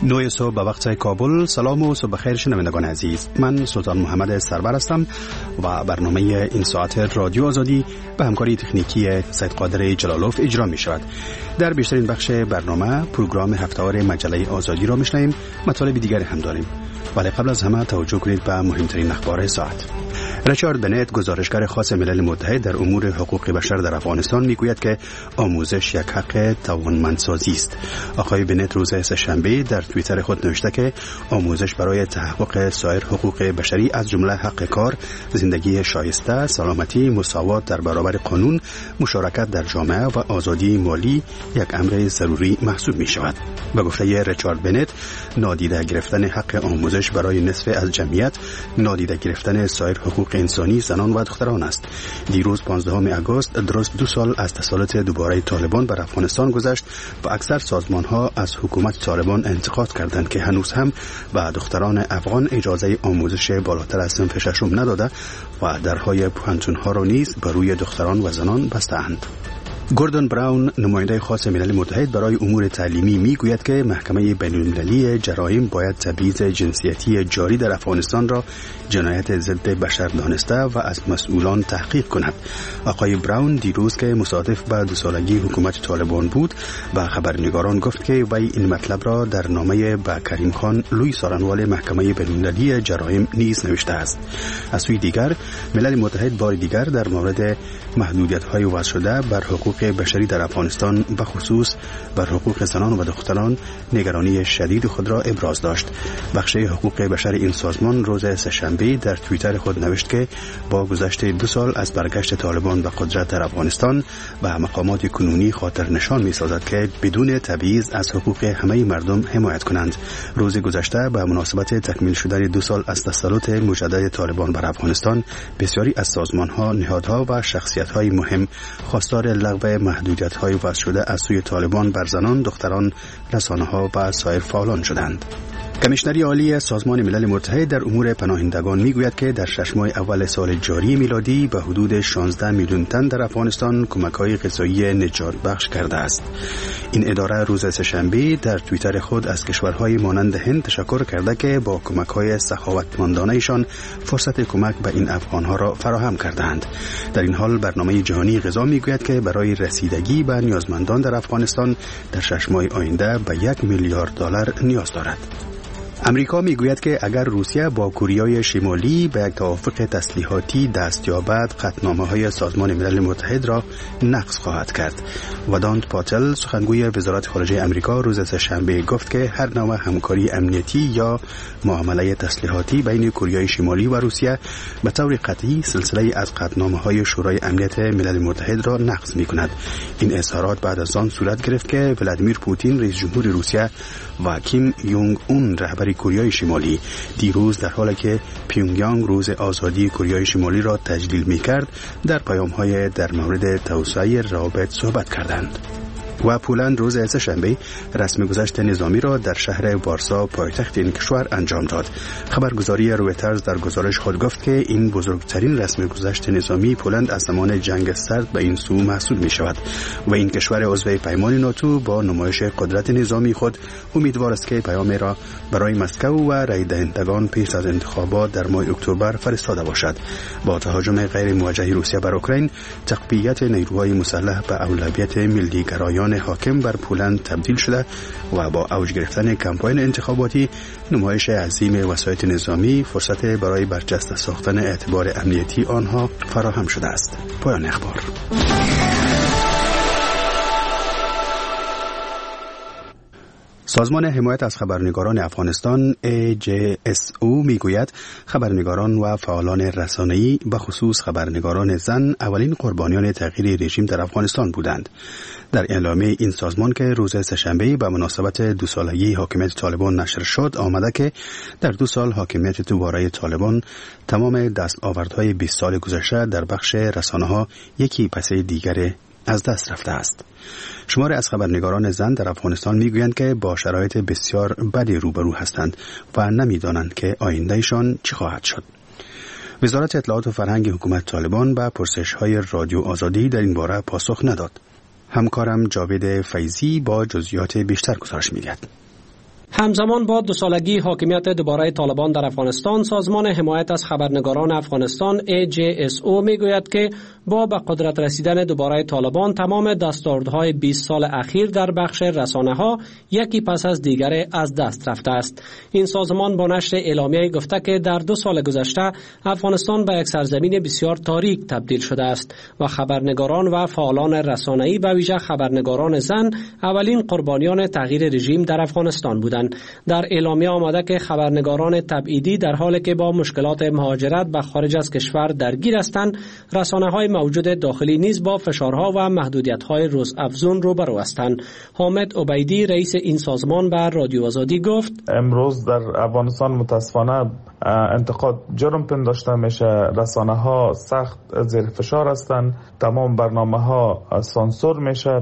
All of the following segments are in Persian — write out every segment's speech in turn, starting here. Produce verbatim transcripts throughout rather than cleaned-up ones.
نوی صبح به وقت کابل. سلام و صبح بخیر شنوندگان عزیز. من سلطان محمد سرور هستم و برنامه این ساعت رادیو آزادی به همکاری تکنیکی سید قادر جلالوف اجرا می شود. در بیشترین بخش برنامه پروگرام هفته‌وار مجله آزادی را میشنویم. مطالب دیگری هم داریم، ولی قبل از همه توجه کنید به مهمترین اخبار ساعت. ریچارد بنت، گزارشگر خاص ملل متحد در امور حقوق بشر در افغانستان، میگوید که آموزش یک حق توانمندسازی است. آقای بنت روز سه‌شنبه در توییتر خود نوشته که آموزش برای تحقق سایر حقوق بشری از جمله حق کار، زندگی شایسته، سلامتی، مساوات در برابر قانون، مشارکت در جامعه و آزادی مالی یک امر ضروری محسوب می شود. به گفته ریچارد بنت، نادیده گرفتن حق آموزش برای نصف از جمعیت نادیده گرفتن سایر حقوق انسانی زنان و دختران است. دیروز پانزدهم آگوست درست دو سال از تسلط دوباره طالبان بر افغانستان گذشت و اکثر سازمان‌ها از حکومت طالبان انتقاد کردند که هنوز هم به دختران افغان اجازه آموزش بالاتر از صنف ششم نداده و درهای پوهنتون‌ها را نیز بر روی دختران و زنان بسته‌اند. گوردون براون، نماینده خاص ملل متحد برای امور تعلیمی، میگوید که محکمه بین‌المللی جرایم باید تبعیض جنسیتی جاری در افغانستان را جنایت ضد بشر دانسته و از مسئولان تحقیق کند. آقای براون دیروز که مصادف به دو سالگی حکومت طالبان بود، به خبرنگاران گفت که وی این مطلب را در نامه به کریم خان، لوی سارنوال محکمه بین‌المللی جرایم نیز نوشته است. از سوی دیگر، ملل متحد بار دیگر در مورد محدودیت‌های وضع شده بر حقوق بشری در افغانستان، به خصوص بر حقوق زنان و دختران، نگرانی شدید خود را ابراز داشت. بخش حقوق بشر این سازمان روز سه‌شنبه در توییتر خود نوشت که با گذشت دو سال از برگشت طالبان به قدرت در افغانستان و مقامات کنونی خاطر نشان می سازد که بدون تبعیض از حقوق همه مردم حمایت کنند. روز گذشته به مناسبت تکمیل شدن دو سال از تسلط مجدد طالبان بر افغانستان، بسیاری از سازمان‌ها، نهادها و شخصیت‌های مهم خواستار لغو محدودیت‌های وضع شده از سوی طالبان بر زنان، دختران، رسانه‌ها و سایر فعالان شدند. کمیشنری عالی سازمان ملل متحد در امور پناهندگان میگوید که در شش ماه اول سال جاری میلادی به حدود شانزده میلیون تن در افغانستان کمک‌های غذایی نجات بخش کرده است. این اداره روز سه‌شنبه در توییتر خود از کشورهای مانند هند تشکر کرده که با کمک‌های سخاوتمندانه‌شان فرصت کمک به این افغان‌ها را فراهم کردند. در این حال برنامه جهانی غذا میگوید که برای رسیدگی به نیازمندان در افغانستان در شش ماه آینده به یک میلیارد دلار نیاز دارد. امریکا میگوید که اگر روسیه با کره شمالی به یک توافق تسلیحاتی دست یابد، قطعنامه‌های سازمان ملل متحد را نقض خواهد کرد. ودانت پاتل، سخنگوی وزارت خارجه امریکا، روز سه‌شنبه گفت که هر نوع همکاری امنیتی یا معامله تسلیحاتی بین کره شمالی و روسیه به طور قطعی سلسله از قطعنامه‌های شورای امنیت ملل متحد را نقض می‌کند. این اظهارات بعد از آن صورت گرفت که ولادیمیر پوتین، رئیس جمهور روسیه، و کیم یونگ اون، رهبر کره شمالی، دیروز در حالی که پیونگیانگ روز آزادی کره شمالی را تجلیل می‌کرد، در پیام‌های در مورد توسعه روابط صحبت کردند. و پولند روز سه‌شنبه رسم گذشت نظامی را در شهر وارسا، پایتخت این کشور، انجام داد. خبرگزاری رویترز در گزارش خود گفت که این بزرگترین رسم گذشت نظامی پولند از زمان جنگ سرد به این سو محسوب می شود و این کشور عضو پیمان ناتو با نمایش قدرت نظامی خود امیدوار است که پیامی را برای مسکو و رای دهندگان پیش از انتخابات در ماه اکتبر فرستاده باشد. با تهاجم غیر موجه روسیه بر اوکراین، تقویت نیروهای مسلح به اولویت ملی گرایان حاکم بر پولند تبدیل شده و با اوج گرفتن کمپاین انتخاباتی، نمایش عظیم وسایط نظامی فرصت برای برجسته ساختن اعتبار امنیتی آنها فراهم شده است. پایان اخبار. سازمان حمایت از خبرنگاران افغانستان ای جی اس او میگوید خبرنگاران و فعالان رسانه‌ای به خصوص خبرنگاران زن اولین قربانیان تغییر رژیم در افغانستان بودند. در اعلامیه این سازمان که روز سه‌شنبه به مناسبت دو سالگی حاکمیت طالبان نشر شد آمده که در دو سال حاکمیت دوباره طالبان تمام دستاوردهای بیست سال گذشته در بخش رسانه‌ها یکی پس دیگر از دست رفته است. شماری از خبرنگاران زن در افغانستان میگویند که با شرایط بسیار بدی روبرو هستند و نمیدانند که آیندهشان چی خواهد شد. وزارت اطلاعات و فرهنگ حکومت طالبان به پرسش‌های رادیو آزادی در این باره پاسخ نداد. همکارم جاوید فیضی با جزئیات بیشتر گزارش می‌دهد. همزمان با دو سالگی حاکمیت دوباره طالبان در افغانستان، سازمان حمایت از خبرنگاران افغانستان ای جی اس او میگوید که با به قدرت رسیدن دوباره طالبان تمام دستاوردهای بیست سال اخیر در بخش رسانه‌ها یکی پس از دیگر از دست رفته است. این سازمان با نشر اعلامیه گفته که در دو سال گذشته افغانستان به یک سرزمین بسیار تاریک تبدیل شده است و خبرنگاران و فعالان رسانه‌ای به ویژه خبرنگاران زن اولین قربانیان تغییر رژیم در افغانستان بودند. در اعلامیه آمده که خبرنگاران تبعیدی در حالی که با مشکلات مهاجرت به خارج از کشور درگیر هستند، رسانه‌های موجود داخلی نیز با فشارها و محدودیت‌های روزافزون روبرو هستند. حامد عبیدی رئیس این سازمان به رادیو آزادی گفت: امروز در افغانستان متاسفانه انتقاد جرم پنداشته میشه، رسانه‌ها سخت زیر فشار هستند، تمام برنامه‌ها سانسور میشه،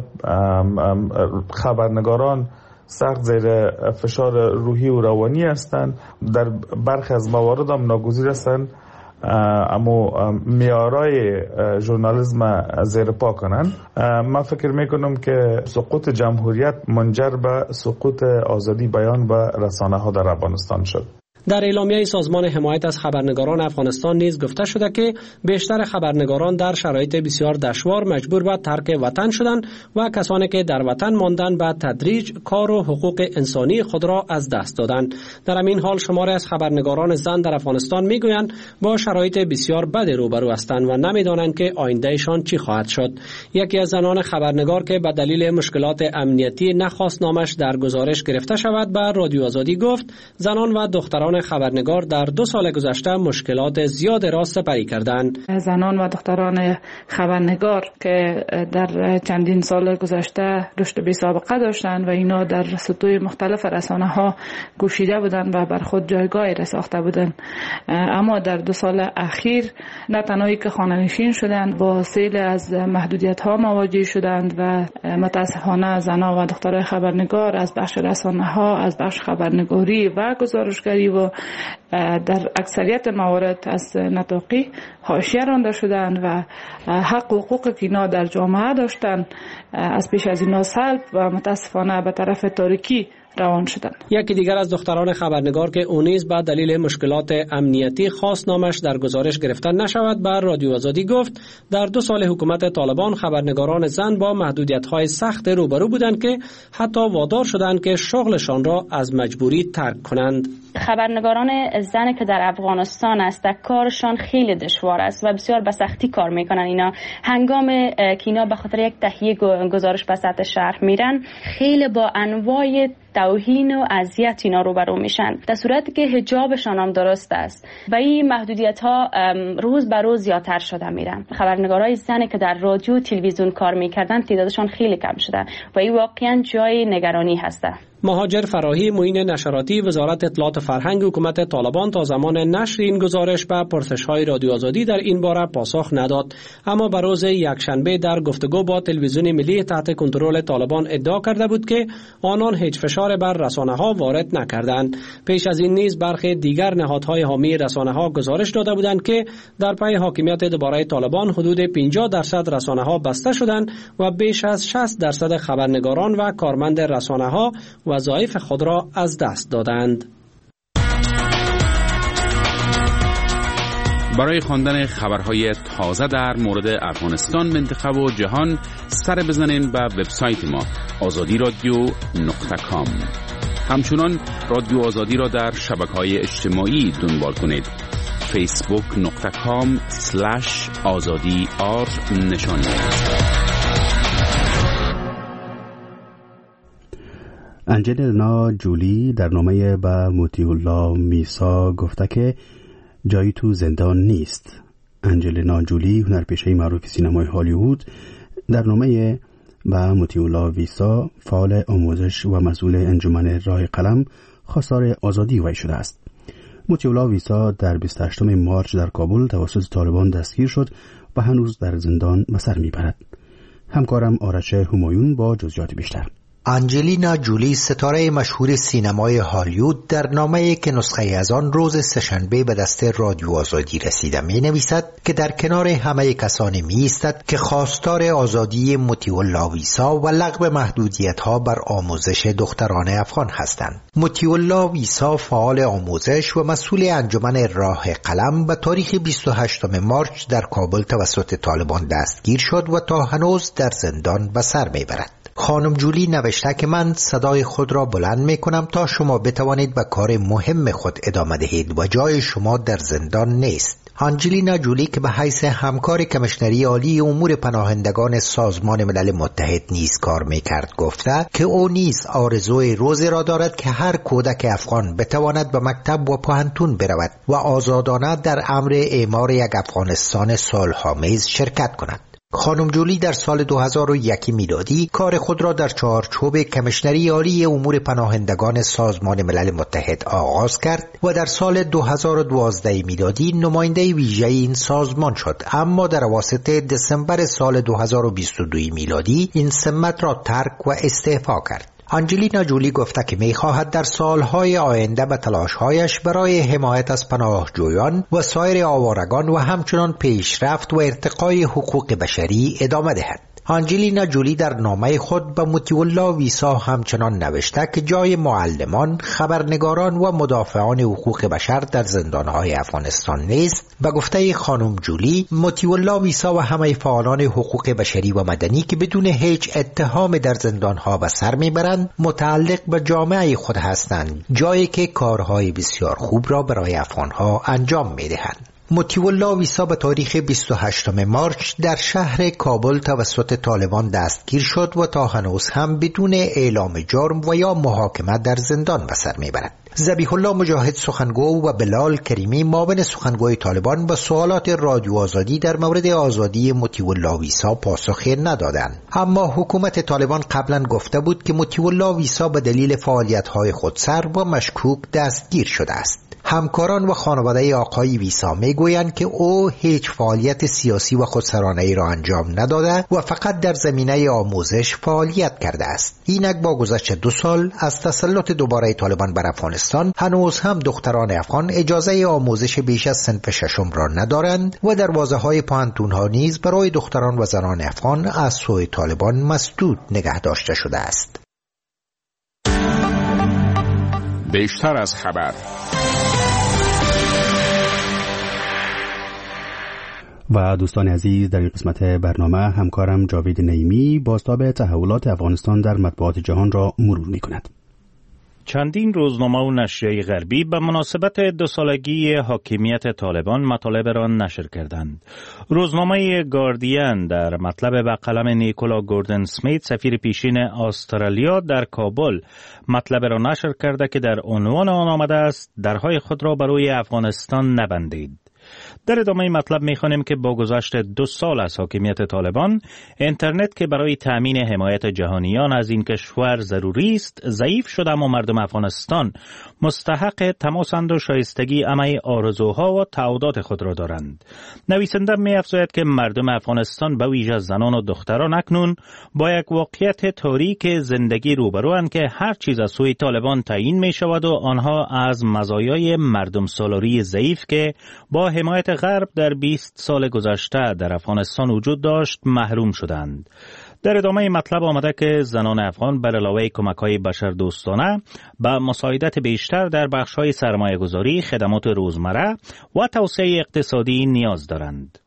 خبرنگاران سخت زیر فشار روحی و روانی هستند، در برخی از موارد هم ناگزیر هستند اما معیارهای ژورنالیسم زیر پا کنند. من فکر میکنم که سقوط جمهوریت منجر به سقوط آزادی بیان و رسانه ها در افغانستان شد. در اعلامیه سازمان حمایت از خبرنگاران افغانستان نیز گفته شده که بیشتر خبرنگاران در شرایط بسیار دشوار مجبور به ترک وطن شدند و کسانی که در وطن ماندن به تدریج کار و حقوق انسانی خود را از دست دادند. در همین حال شماری از خبرنگاران زن در افغانستان میگویند با شرایط بسیار بد روبرو هستند و نمیدانند که آیندهشان چی خواهد شد. یکی از زنان خبرنگار که به دلیل مشکلات امنیتی نخواست نامش در گزارش گرفته شود به رادیو آزادی گفت: زنان و دختران خبرنگار در دو سال گذشته مشکلات زیاد را سپری کردند. زنان و دختران خبرنگار که در چندین سال گذشته رشد بی سابقه داشتند و اینا در سطوح مختلف رسانه ها گوشیده بودند و بر خود جایگاهی را ساخته بودند، اما در دو سال اخیر نه تنهایی که خانه‌نشین شدند، با سیل از محدودیت ها مواجه شدند و متاسفانه زنان و دختران خبرنگار از بخش رسانه ها، از بخش خبرنگاری و گزارشگری و در اکثریت موارد از نطاقی حاشیه رانده شدند و حق و حقوق که اینا در جامعه داشتند از پیش از اینا سلب و متاسفانه به طرف تاریکی روان شدند. یکی دیگر از دختران خبرنگار که او نیز به دلیل مشکلات امنیتی خواست نامش در گزارش گرفته نشود به رادیو آزادی گفت: در دو سال حکومت طالبان خبرنگاران زن با محدودیت‌های سخت روبرو بودند که حتی وادار شدند که شغلشان را از مجبوری ترک کنند. خبرنگاران زن که در افغانستان است کارشان خیلی دشوار است و بسیار به سختی کار میکنن. اینا هنگام که اینا به خاطر یک تهیه گزارش به سطح شهر میرن خیلی با انواع توهین و اذیت اینا روبرو میشن، در صورتی که حجابشان هم درست است و این محدودیت ها روز به روز زیادتر شده میرن. خبرنگارای زن که در رادیو تلویزیون کار میکردن تعدادشان خیلی کم شده و این واقعا جای نگرانی هسته. مهاجر فراهی، معین نشراتی، وزارت اطلاعات و فرهنگ حکومت طالبان تا زمان نشر این گزارش به پرسش‌های رادیو آزادی در این باره پاسخ نداد، اما به روز یکشنبه در گفتگو با تلویزیون ملی تحت کنترل طالبان ادعا کرده بود که آنان هیچ فشار بر رسانه‌ها وارد نکردند. پیش از این نیز برخی دیگر نهادهای حامی رسانه‌ها گزارش داده بودند که در پی حاکمیت دوباره طالبان حدود پنجاه درصد رسانه‌ها بسته شدند و بیش از شصت درصد خبرنگاران و کارمند رسانه‌ها وظایف خود را از دست دادند. برای خواندن خبرهای تازه در مورد افغانستان، منطقه و جهان سر بزنین به وبسایت ما آزادی رادیو نقطه کام. همچنان رادیو آزادی را در شبکه‌های اجتماعی دنبال کنید. فیسبوک نقطه کام سلش آزادی آر نشانی. انجلینا جولی در نامه به مطیع الله میسا گفته که جایی تو زندان نیست. انجلینا جولی، هنرپیشه معروف سینمای هالیوود، در نامه به مطیع الله میسا، فعال آموزش و مسئول انجمن راه قلم، خواستار آزادی وی شده است. مطیع الله میسا در بیست و هشتم مارچ در کابل توسط طالبان دستگیر شد و هنوز در زندان به سر میبرد. همکارم آرش همایون با جزئیات بیشتر. آنجلینا جولی ستاره مشهور سینمای هالیوود در نامه‌ای که نسخه از آن روز سه‌شنبه به دست رادیو آزادی رسیده می نویسد که در کنار همه کسانی می ایستد که خواستار آزادی مطیع الله ویسا و لغو محدودیت‌ها بر آموزش دختران افغان هستند. مطیع الله ویسا فعال آموزش و مسئول انجمن راه قلم به تاریخ بیست و هشتم مارچ در کابل توسط طالبان دستگیر شد و تا هنوز در زندان به سر می برد. خانم جولی نوشته که من صدای خود را بلند می کنم تا شما بتوانید به کار مهم خود ادامه دهید و جای شما در زندان نیست. آنجلینا جولی که به حیث همکار کمیشنری عالی امور پناهندگان سازمان ملل متحد نیز کار می کرد گفته که او نیز آرزوی روزی را دارد که هر کودک افغان بتواند به مکتب و پوهنتون برود و آزادانه در امر اعمار یک افغانستان صلح‌آمیز شرکت کند. خانم جولی در سال دو هزار و یک میلادی کار خود را در چارچوب کمیشنری عالی امور پناهندگان سازمان ملل متحد آغاز کرد و در سال دو هزار و دوازده میلادی نماینده ویژه این سازمان شد، اما در اواسط دسامبر سال دو هزار و بیست و دو میلادی این سمت را ترک و استعفا کرد. آنجلینا جولی گفته که می‌خواهد در سالهای آینده به تلاش‌هایش برای حمایت از پناهجویان و سایر آوارگان و همچنان پیشرفت و ارتقای حقوق بشری ادامه دهد. آنجلینا جولی در نامه خود به مطیع الله ویسا همچنان نوشته که جای معلمان، خبرنگاران و مدافعان حقوق بشر در زندانهای افغانستان نیست. به گفته خانم جولی، مطیع الله ویسا و همه فعالان حقوق بشری و مدنی که بدون هیچ اتهام در زندانها به سر میبرند متعلق به جامعه خود هستند، جایی که کارهای بسیار خوب را برای افغانها انجام میدهند. مطیع الله ویسا به تاریخ بیست و هشتم مارچ در شهر کابل توسط طالبان دستگیر شد و تا هنوز هم بدون اعلام جرم و یا محاکمه در زندان به سر میبرد. ذبیح الله مجاهد سخنگو و بلال کریمی معاون سخنگوی طالبان به سوالات رادیو آزادی در مورد آزادی مطیع الله ویسا پاسخی ندادند، اما حکومت طالبان قبلا گفته بود که مطیع الله ویسا به دلیل فعالیت‌های خودسر و مشکوک دستگیر شده است. همکاران و خانواده آقای ویسا میگویند که او هیچ فعالیت سیاسی و خودسرانه‌ای را انجام نداده و فقط در زمینه آموزش فعالیت کرده است. اینک با گذشت دو سال از تسلط دوباره طالبان بر افغانستان هنوز هم دختران افغان اجازه آموزش بیش از صنف ششم را ندارند و دروازه‌های پوهنتون‌ها نیز برای دختران و زنان افغان از سوی طالبان مسدود نگه داشته شده است. بیشتر از خبر. و دوستان عزیز، در این قسمت برنامه همکارم جاوید نعیمی بازتاب تحولات افغانستان در مطبوعات جهان را مرور می کند. چندین روزنامه و نشریه غربی به مناسبت دو سالگی حاکمیت طالبان مطالب را نشر کردند. روزنامه گاردین در مطلب به قلم نیکولا گوردن سمیت، سفیر پیشین استرالیا در کابل، مطلب را نشر کرده که در عنوان آن آمده است درهای خود را برای افغانستان نبندید. در ادامه مطلب می‌خوانیم که با گذشت دو سال از حاکمیت طالبان، اینترنت که برای تأمین حمایت جهانیان از این کشور ضروری است، ضعیف شده اما مردم افغانستان مستحق تماسند و شایستگی همه آرزوها و تعهدات خود را دارند. نویسنده می‌افزاید که مردم افغانستان به ویژه زنان و دختران اکنون با یک واقعیت تاریک زندگی روبروند که هر چیز از سوی طالبان تعیین می‌شود و آنها از مزایای مردم سالاری ضعیف که با حمایت غرب در بیست سال گذشته در افغانستان وجود داشت محروم شدند. در ادامه مطلب آمده که زنان افغان بر علاوه کمک‌های بشردوستانه به مساعدت بیشتر در بخش‌های سرمایه‌گذاری، خدمات روزمره و توسعه اقتصادی نیاز دارند.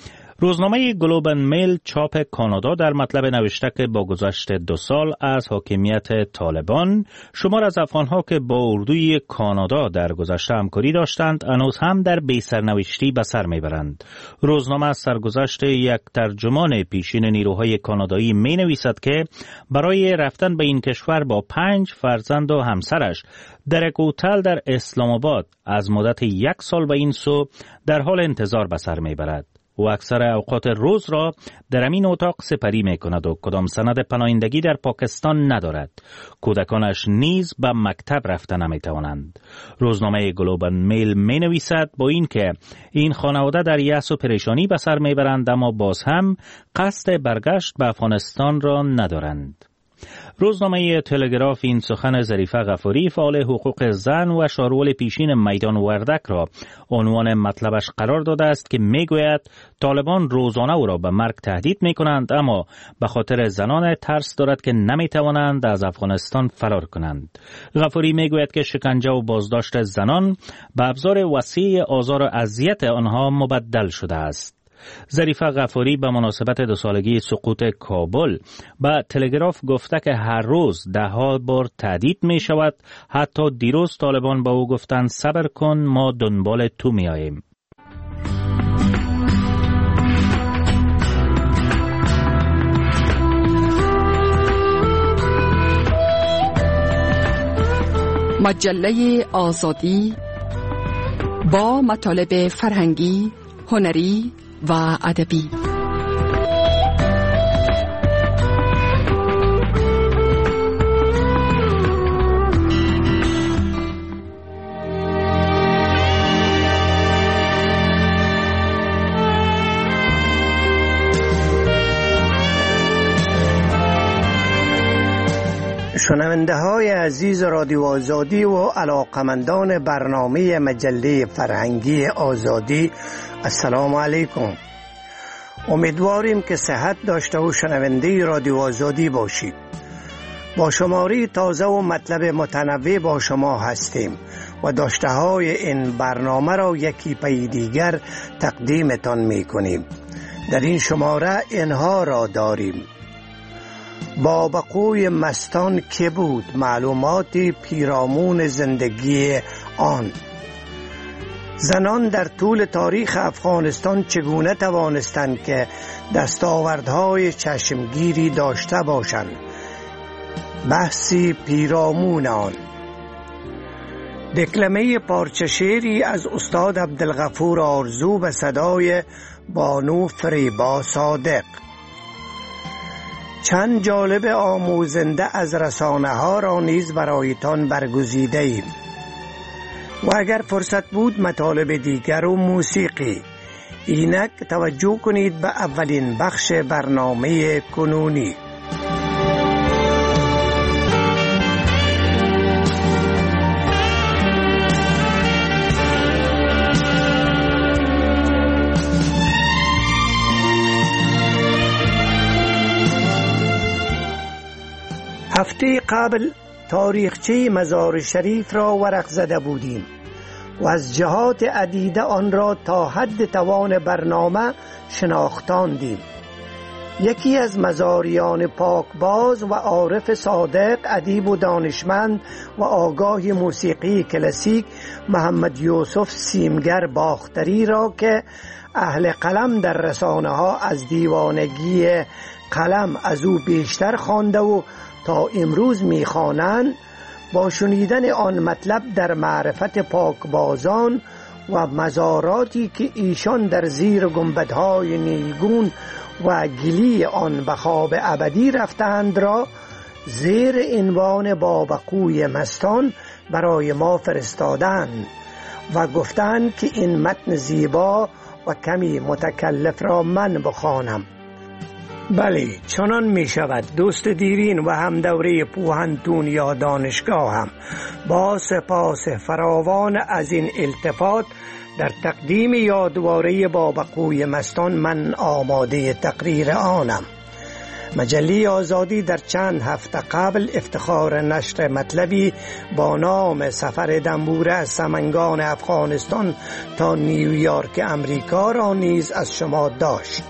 روزنامه گلوب اند میل چاپ کانادا در مطلب نوشته که با گذشت دو سال از حاکمیت طالبان، شمار از افغانها که با اردوی کانادا در گذشته همکاری داشتند هنوز هم در بی‌سرنوشتی به سر میبرند. روزنامه از سرگذشت یک ترجمان پیشین نیروهای کانادایی می نویسد که برای رفتن به این کشور با پنج فرزند و همسرش در یک هتل در اسلام آباد از مدت یک سال به این سو در حال انتظار به سر میبرد. و اکثر اوقات روز را در امین اتاق سپری می کند و کدام سند پناهندگی در پاکستان ندارد. کودکانش نیز به مکتب رفته نمی توانند. روزنامه گلوب اند میل می نویسد با این که این خانواده در یأس و پریشانی به سر می برند اما باز هم قصد برگشت به افغانستان را ندارند. روزنامه تلگراف این سخن ظریفه غفاری، فعال حقوق زن و شارول پیشین میدان وردک را عنوان مطلبش قرار داده است که میگوید طالبان روزانه او را به مرگ تهدید میکنند، اما به خاطر زنان ترس دارد که نمیتوانند از افغانستان فرار کنند. غفاری میگوید که شکنجه و بازداشت زنان به ابزار وسیع آزار و اذیت آنها مبدل شده است. ظریفه غفاری به مناسبت دو سالگی سقوط کابل به تلگراف گفته که هر روز ده ها بار تهدید می شود. حتی دیروز طالبان با او گفتند صبر کن، ما دنبال تو می آییم. مجله آزادی با مطالب فرهنگی، هنری و ادبی. شنونده های عزیز رادیو آزادی و علاقمندان برنامه مجله فرهنگی آزادی، السلام علیکم. امیدواریم که صحت داشته و شنونده رادیو آزادی باشید. با شماری تازه و مطلب متنوع با شما هستیم و داشته های این برنامه را یکی پی دیگر تقدیمتان می کنیم. در این شماره اینها را داریم: بابقوی مستان که بود، معلومات پیرامون زندگی آن. زنان در طول تاریخ افغانستان چگونه توانستند که دستاوردهای چشمگیری داشته باشند؟ بحثی پیرامون آن. دکلمه پارچه شعری از استاد عبدالغفور آرزو به صدای بانو فریبا صادق. چند جالب آموزنده از رسانه ها را نیز برایتان برگزیده ایم و اگر فرصت بود مطالب دیگر و موسیقی. اینک توجه کنید به اولین بخش برنامه کنونی. هفته قبل تاریخچه مزار شریف را ورق زده بودیم و از جهات عدیده آن را تا حد توان برنامه شناختاندیم. یکی از مزاریان پاکباز و عارف صادق، ادیب و دانشمند و آگاه موسیقی کلاسیک، محمد یوسف سیمگر باختری را که اهل قلم در رسانه ها از دیوانگی قلم از او بیشتر خوانده و تا امروز میخوانند، با شنیدن آن مطلب در معرفت پاکبازان و مزاراتی که ایشان در زیر گنبدهای نیلگون و گلی آن به خواب ابدی رفتند را زیر عنوان بابقوی مستان برای ما فرستادند و گفتند که این متن زیبا و کمی متکلف را من بخوانم. بله، چنان می شود. دوست دیرین و هم دوره پوهنتون یا دانشگاه هم با سپاس فراوان از این التفات در تقدیم یادواره بابقوی مستان من آماده تقریر آنم. مجله آزادی در چند هفته قبل افتخار نشر مطلبی با نام سفر دنبوره از سمنگان افغانستان تا نیویورک امریکا را نیز از شما داشت.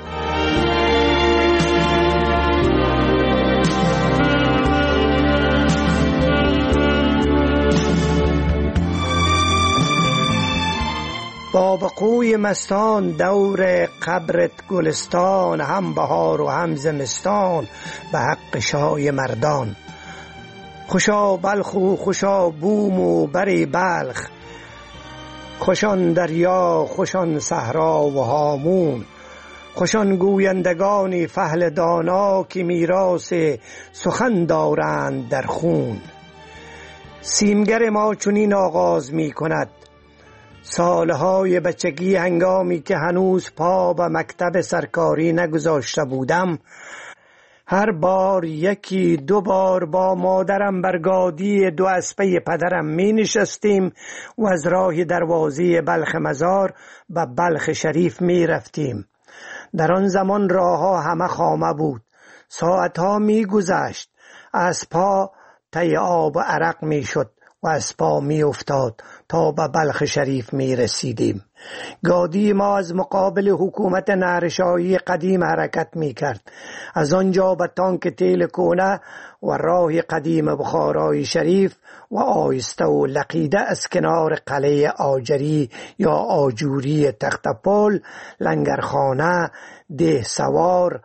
بابقوی مستان دور قبرت گلستان، هم بهار و هم زمستان به حق شای مردان. خوشا بلخ و خوشا بوم و بری بلخ، خوشان دریا خوشان صحرا و هامون. خوشان گویندگانی فهل دانا که میراث سخن دارند در خون. سیمگر ما چنین آغاز می کند: سالهای بچگی هنگامی که هنوز پا به مکتب سرکاری نگذاشته بودم، هر بار یکی دو بار با مادرم بر گادی دو اسبه پدرم می نشستیم و از راه دروازه بلخ مزار به بلخ شریف می رفتیم. در آن زمان راه ها همه خامه بود. ساعت ها می گذشت. اسبها تی آب و عرق می شد و اسبها می افتاد تا به بلخ شریف می رسیدیم. گادی ما از مقابل حکومت نهرشاهی قدیم حرکت می کرد. از آنجا به تانک تیل کونه و راه قدیم بخارای شریف و آیسته و لقیده از کنار قلعه آجری یا آجوری تختپل، لنگرخانه، ده سوار،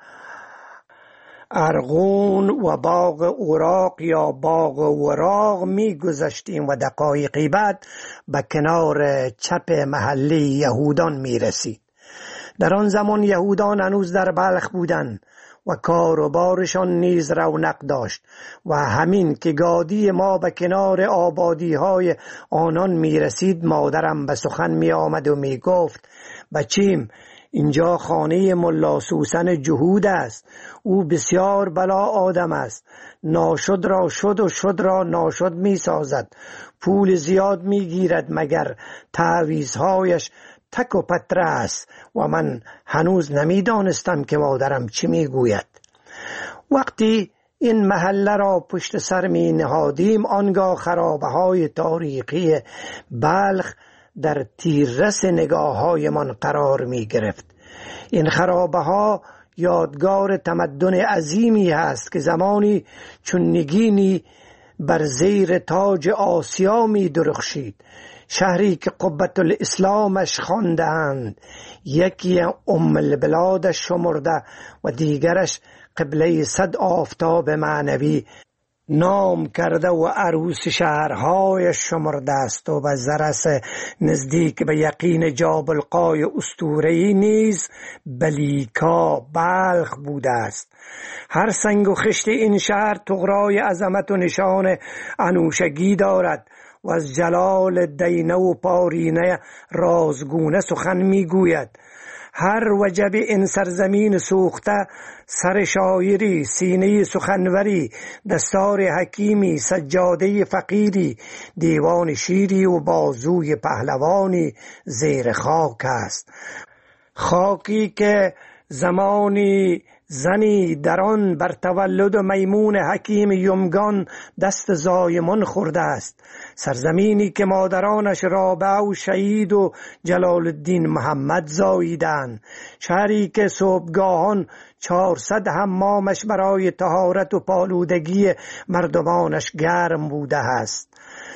ارغون و باغ اوراق یا باغ وراق می گذشتیم و دقایقی بعد به کنار چپ محله یهودان می رسید. در آن زمان یهودان هنوز در بلخ بودند و کار و بارشان نیز رونق داشت و همین که گادی ما به کنار آبادی های آنان می رسید، مادرم به سخن می آمد و می گفت: بچیم، اینجا خانه ملا سوسن جهود است. او بسیار بلا آدم است. ناشد را شد و شد را ناشد می سازد. پول زیاد می گیرد مگر تعویضهایش تک و پتره است و من هنوز نمی دانستم که مادرم چی می گوید. وقتی این محله را پشت سر می نهادیم، آنگاه خرابه های تاریخی بلخ در تیررس نگاه های من قرار می گرفت. این خرابه ها یادگار تمدن عظیمی هست که زمانی چون نگینی بر زیر تاج آسیا می درخشید. شهری که قبة الاسلامش خواندند، یکی ام البلادش شمرده و دیگرش قبله صد آفتاب معنوی نام کرده و عروس شهرهای شمرده است و به زرس نزدیک به یقین جابلقای اسطوره‌ای نیز بلیکا بلخ بوده است. هر سنگ و خشت این شهر طغرای عظمت و نشان انوشگی دارد و از جلال دینه و پارینه رازگونه سخن میگوید. هر وجب این سرزمین سوخته سر شاعری، سینه سخنوری، دستار حکیمی، سجاده فقیری، دیوان شیری و بازوی پهلوانی زیر خاک است. خاکی که زمانی زنی در آن بر تولد میمون حکیم یمگان دست زایمان خورده است. سرزمینی که مادرانش رابعه و شهید و جلال الدین محمد زاییدند. شهری که صبحگاهان چهارصد حمامش برای طهارت و پالودگی مردمانش گرم بوده است.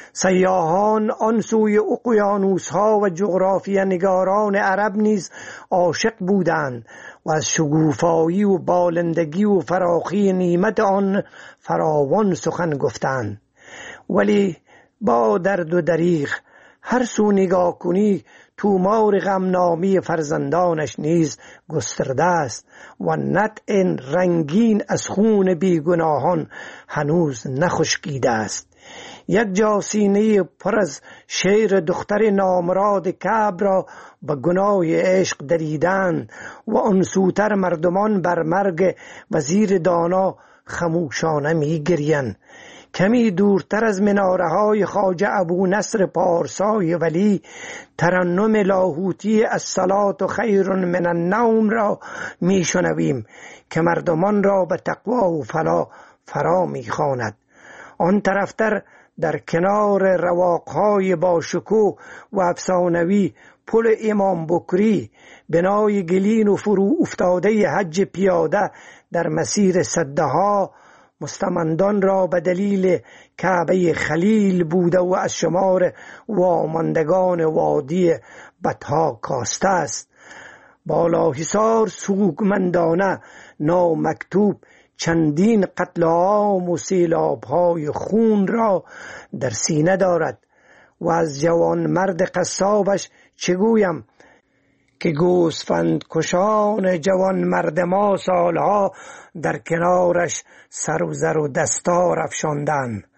سیاحان آن سوی اقیانوس ها و جغرافیا نگاران عرب نیز عاشق بودند و از شگوفایی و بالندگی و فراخی نعمت آن فراوان سخن گفتند. ولی با درد و دریغ هر سو نگاه کنی تومار غمنامی فرزندانش نیز گسترده است و نطع رنگین از خون بیگناهان هنوز نخشکیده است. یک جا سینه پر از شیر دختر نامراد کعب را به گناه عشق دریدند و آن سوتر مردمان بر مرگ وزیر دانا خموشانه می گریند. کمی دورتر از مناره های خواجه ابو نصر پارسای ولی ترنم لاهوتی الصلاة خیر من النوم را می شنویم که مردمان را به تقوا و فلا فرا می خواند. آن طرفتر در کنار رواقهای باشکوه و افسانوی پل امام بکری، بنای گلین و فرو افتاده حج پیاده در مسیر صدها مستمندان را به دلیل کعبه خلیل بوده و از شمار واماندگان وادی بطها کاسته است. بالا حصار سوگمندانه نامکتوب چندین قتل عام و سیلاب‌های خون را در سینه دارد و از جوان مرد قصابش چگویم که گوسفند کشان جوان مرد ما سالها در کنارش سر و زر و دستار افشاندند.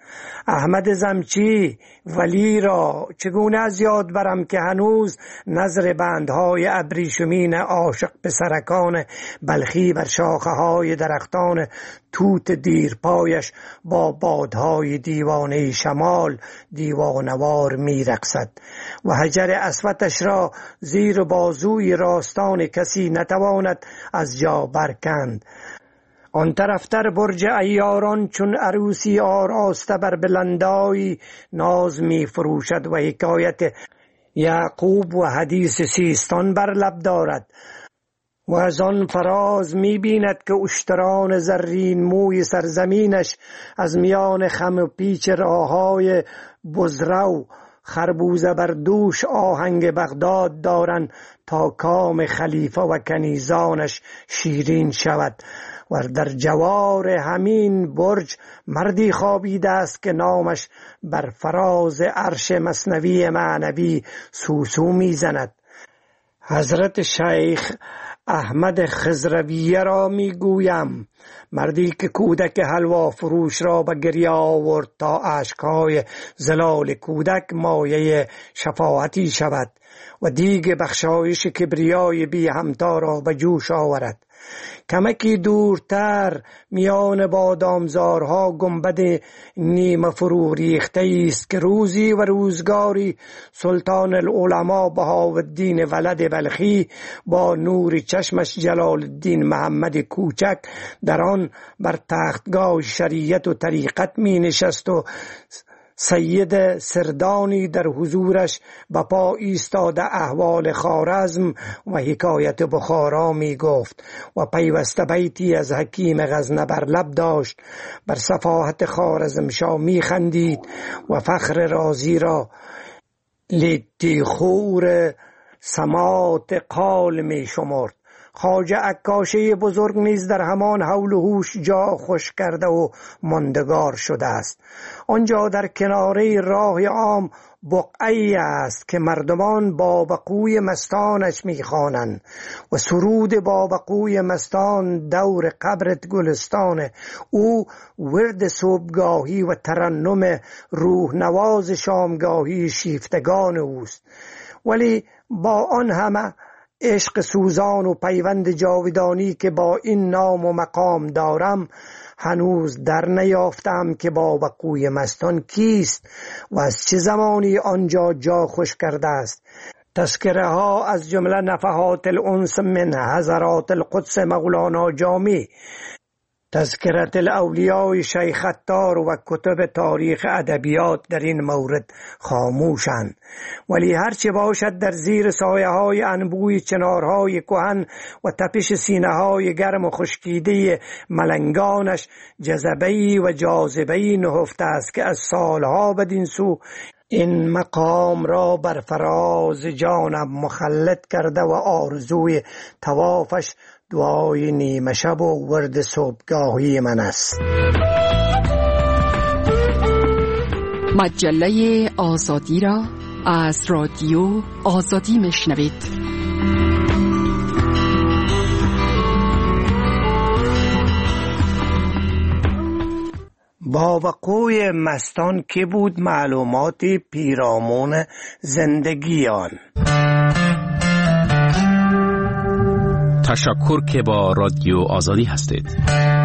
احمد زمچی ولی را چگونه از یاد برم که هنوز نظر بندهای ابریشمین عاشق به سرکان بلخی بر شاخه های درختان توت دیرپایش با بادهای دیوانه شمال دیوانوار می رقصد و حجر اسودش را زیر بازوی راستان کسی نتواند از جا برکند. آن طرفتر برج عیاران چون عروسی آراسته بر بلندایی ناز می فروشد و حکایت یعقوب و حدیث سیستان بر لب دارد و از آن فراز می بیند که اشتران زرین موی سرزمینش از میان خم و پیچ راههای بزرو خربوزه بر دوش آهنگ بغداد دارند تا کام خلیفه و کنیزانش شیرین شود. و در جوار همین برج مردی خوابیده است که نامش بر فراز عرش مثنوی معنوی سوسو میزند. حضرت شیخ احمد خضرویه را میگویم، مردی که کودک حلوا فروش را به گریه آورد تا اشکهای زلال کودک مایه شفاعتی شود و دیگ بخشایش کبریای بی همتا را به جوش آورد. کمکی دورتر میان بادامزارها گنبد نیمه فرو ریخته است که روزی و روزگاری سلطان العلماء بهاءالدین ولد بلخی با نور چشمش جلال الدین محمد کوچک در آن بر تختگاه شریعت و طریقت می نشست و سید سردانی در حضورش به پا ایستاده احوال خوارزم و حکایت بخارا می گفت و پیوسته بیتی از حکیم غزنه بر لب داشت. بر صفاحت خوارزمشاه می خندید و فخر رازی را لیتی خور سمات قال می شمرد. خواجه عکاشه بزرگ نیز در همان حول و حوش جا خوش کرده و ماندگار شده است. آنجا در کناره راه عام بقعی است که مردمان بابقوی مستانش میخوانند و سرود بابقوی مستان دور قبرت گلستان او ورد صبحگاهی و ترنم روح نواز شامگاهی شیفتگان اوست. ولی با آن همه عشق سوزان و پیوند جاودانی که با این نام و مقام دارم هنوز در نیافتم که بابقوی مستان کیست و از چه زمانی آنجا جا خوش کرده است. تذکره ها از جمله نفحات الانس من حضرات القدس مولانا جامی، تذکرت الاولیاء شیخ عطار و کتب تاریخ ادبیات در این مورد خاموشند. ولی هرچه باشد در زیر سایه های انبوی چنارهای کهن و تپش سینه های گرم و خشکیده ملنگانش جذبه‌ای و جاذبه‌ای نهفته است که از سالها بدین سو این مقام را بر فراز جانم مخلد کرده و آرزوی طوافش دعای نیمه شب و ورد صبحگاهی من است. مجله آزادی را از رادیو آزادی میشنوید. بابقوی مستان که بود معلوماتی پیرامون زندگی آن. تشکر که با رادیو آزادی هستید.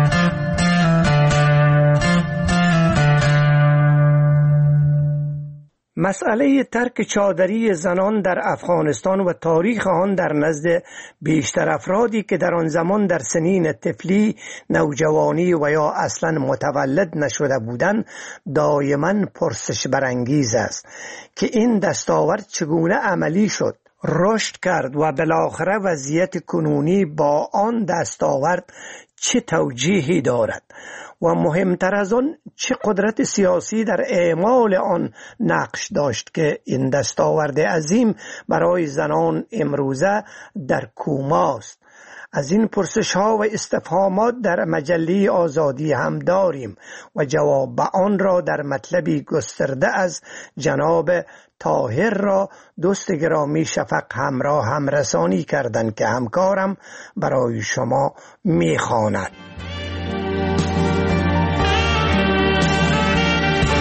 مسئله ترک چادری زنان در افغانستان و تاریخ آن در نزد بیشتر افرادی که در آن زمان در سنین طفلی، نوجوانی و یا اصلا متولد نشده بودند دائما پرسش برانگیز است که این دستاورد چگونه عملی شد، رشد کرد و بالاخره وضعیت کنونی با آن دستاورد چه توجیهی دارد و مهمتر از آن چه قدرت سیاسی در اعمال آن نقش داشت که این دستاورد عظیم برای زنان امروزه در کوماست. از این پرسش ها و استفهامات در مجله آزادی هم داریم و جواب به آن را در مطلبی گسترده از جناب طاهر را دوست گرامی شفق همراه هم رسانی کردند که همکارم برای شما میخواند.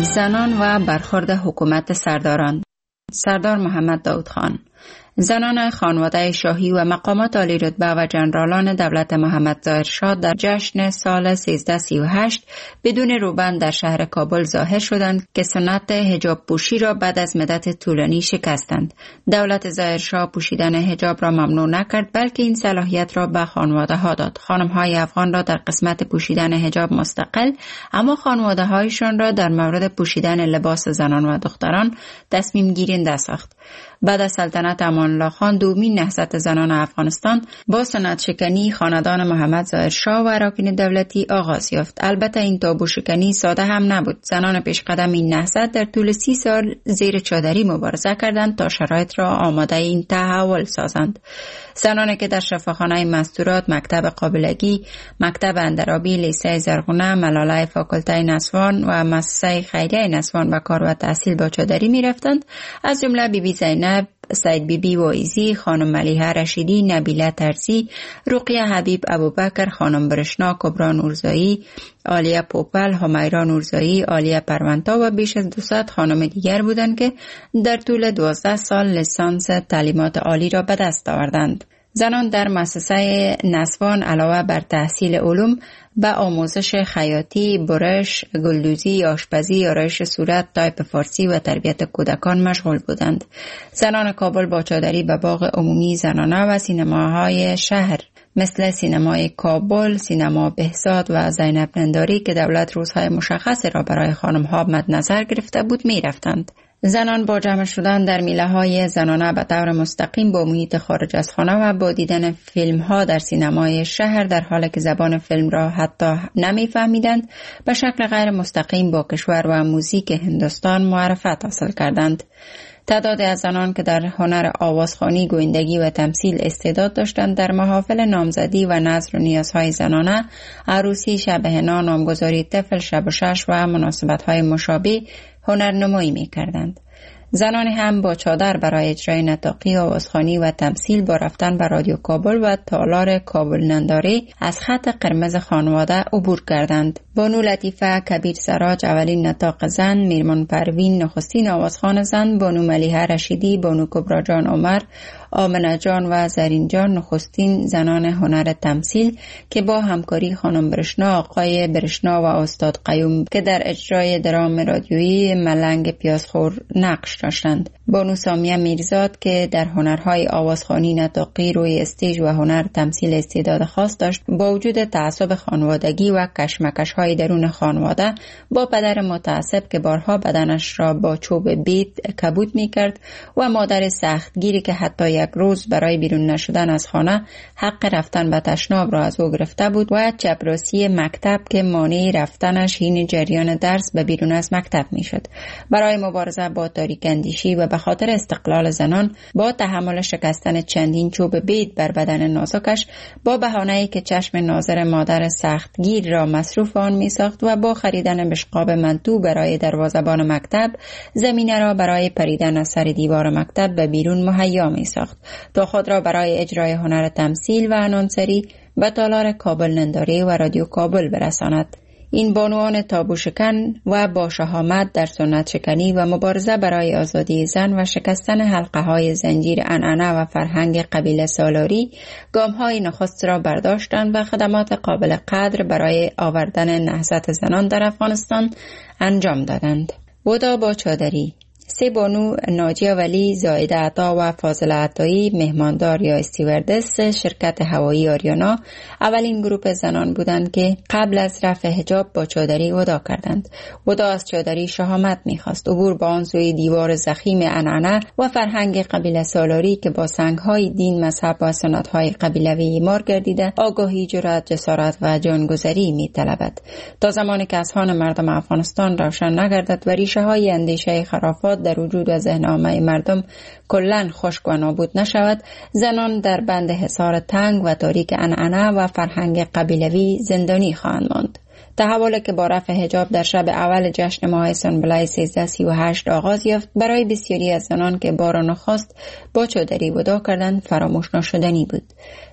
زنان و برخورد حکومت سرداران. سردار محمد داود خان. زنان خانواده شاهی و مقامات عالی رتبه و جنرالان دولت محمد ظاهر شاه در جشن سال سیزده سی و هشت بدون روبند در شهر کابل ظاهر شدند که سنت حجاب پوشی را بعد از مدت طولانی شکستند. دولت ظاهر شاه پوشیدن حجاب را ممنوع نکرد، بلکه این صلاحیت را به خانواده ها داد. خانم های افغان را در قسمت پوشیدن حجاب مستقل، اما خانواده هایشان را در مورد پوشیدن لباس زنان و دختران تصمیم گیرنده ساخت. بعد از سلطنت امان الله خان دومین نهضت زنان افغانستان با سنت شکنی خاندان محمد ظاهر شاه و اراکین دولتی آغاز یافت. البته این تابو شکنی ساده هم نبود. زنان پیشقدم این نهضت در طول سی سال زیر چادری مبارزه کردند تا شرایط را آماده این تحول سازند. زنانی که در شفاخانه مستورات، مکتب قابلگی، مکتب اندرابی، لیسه زرغونه، ملاله فاکولته نسوان و مؤسسه خیریه نسوان به کار و تحصیل با چادری می رفتند، از جمله بی بی زینب، سید بی بی وایزی، خانم ملیحه رشیدی، نبیله ترزی، رقیه حبیب ابوبکر، خانم برشنا، کبرا نورزایی، عالیه پوپل، همیرا نورزایی، عالیه پرونتا و بیش از دویست خانم دیگر بودند که در طول دوازده سال لیسانس تعلیمات عالی را به دست آوردند. زنان در مؤسسه نسوان علاوه بر تحصیل علوم به آموزش خیاطی، برش، گلدوزی، آشپزی، آرایش صورت، تایپ فارسی و تربیت کودکان مشغول بودند. زنان کابل با چادری به باغ عمومی زنانه و سینماهای شهر مثل سینمای کابل، سینما بهزاد و زینب ننداری که دولت روزهای مشخص را برای خانم‌ها مد نظر گرفته بود می رفتند. زنان با جمع شدن در میله های زنانه به طور مستقیم با محیط خارج از خانه و با دیدن فیلم ها در سینمای شهر در حالی که زبان فیلم را حتی نمی فهمیدند به شکل غیر مستقیم با کشور و موزیک هندوستان معرفت حاصل کردند. تعداد از زنان که در هنر آوازخوانی، گویندگی و تمثیل استعداد داشتند در محافل نامزدی و نذر و نیازهای زنانه، عروسی، شب حنا، نامگذاری طفل، شب و شش و مناسبت‌های مشابه هنرنمایی می‌کردند. زنان هم با چادر برای اجرای نطاقی، آوازخوانی و تمثیل با رفتن به رادیو کابل و تالار کابل ننداری از خط قرمز خانواده عبور کردند. بانو لطیفه کبیر سراج اولین نطاق زن، میرمان پروین نخستین آوازخوان زن، بانو ملیحه رشیدی، بانو کبرا جان عمر، آمنه جان و زرین جان نخستین زنان هنر تمثیل که با همکاری خانم برشنا، آقای برشنا و استاد قیوم که در اجرای درام رادیویی ملنگ پیازخور نقش داشتند. بانو سامیه میرزاد که در هنرهای آوازخوانی، نطاقی، روی استیج و هنر تمثیل استعداد خاص داشت، با وجود تعصب خانوادگی و کشمکش های درون خانواده با پدر متعصب که بارها بدنش را با چوب بید کبود می کرد و مادر سختگیری که حتی یک روز برای بیرون نشدن از خانه حق رفتن به تشناب را از او گرفته بود و چپراسی مکتب که مانع رفتنش حین جریان درس به بیرون از مکتب می شد. برای مبارزه با تاریک اندیشی و به خاطر استقلال زنان با تحمل شکستن چندین چوب بید بر بدن نازکش با بهانه‌ای که چشم ناظر مادر سختگیر را مصروف آن می ساخت و با خریدن بشقاب منتو برای دروازه‌بان مکتب زمینه را برای پریدن از سر دیوار مکتب به بیرون مهیا می ساخت تا خود را برای اجرای هنر تمثیل و انانسری به تالار کابل ننداری و رادیو کابل برساند. این بانوان تابو شکن و با شهامت در سنت شکنی و مبارزه برای آزادی زن و شکستن حلقه های زنجیر عنعنه و فرهنگ قبیله سالاری گام های نخست را برداشتند و خدمات قابل قدر برای آوردن نهضت زنان در افغانستان انجام دادند. ودا با چادری. سه بانو ناجیه ولی، زایده عطا و فاضله عطایی مهماندار یا استیوردس شرکت هوایی آریانا اولین گروپ زنان بودند که قبل از رفع حجاب با چادری ودا کردند. ودا از چادری شهامت می‌خواست، عبور با آن سوی دیوار ضخیم عنعنه و فرهنگ قبیله سالاری که با سنگ‌های دین، مذهب و سنت‌های قبیلوی مار گردیده، آگاهی، جرأت، جسارت و جانگذاری می‌طلبد. تا زمانی که اذهان مردم افغانستان روشن نگردد و ریشه‌های اندیشه خرافات در وجود و ذهن عامه مردم کلاً خشک و نابود نشود، زنان در بند حصار تنگ و تاریک عنعنه و فرهنگ قبیلوی زندانی خواهند ماند. تحولی که با رفع حجاب در شب اول جشن ماه سنبلای سیزده سی و هشت آغاز یافت، برای بسیاری از زنان که بار نخست با چادری ودا کردند فراموش نشدنی بود.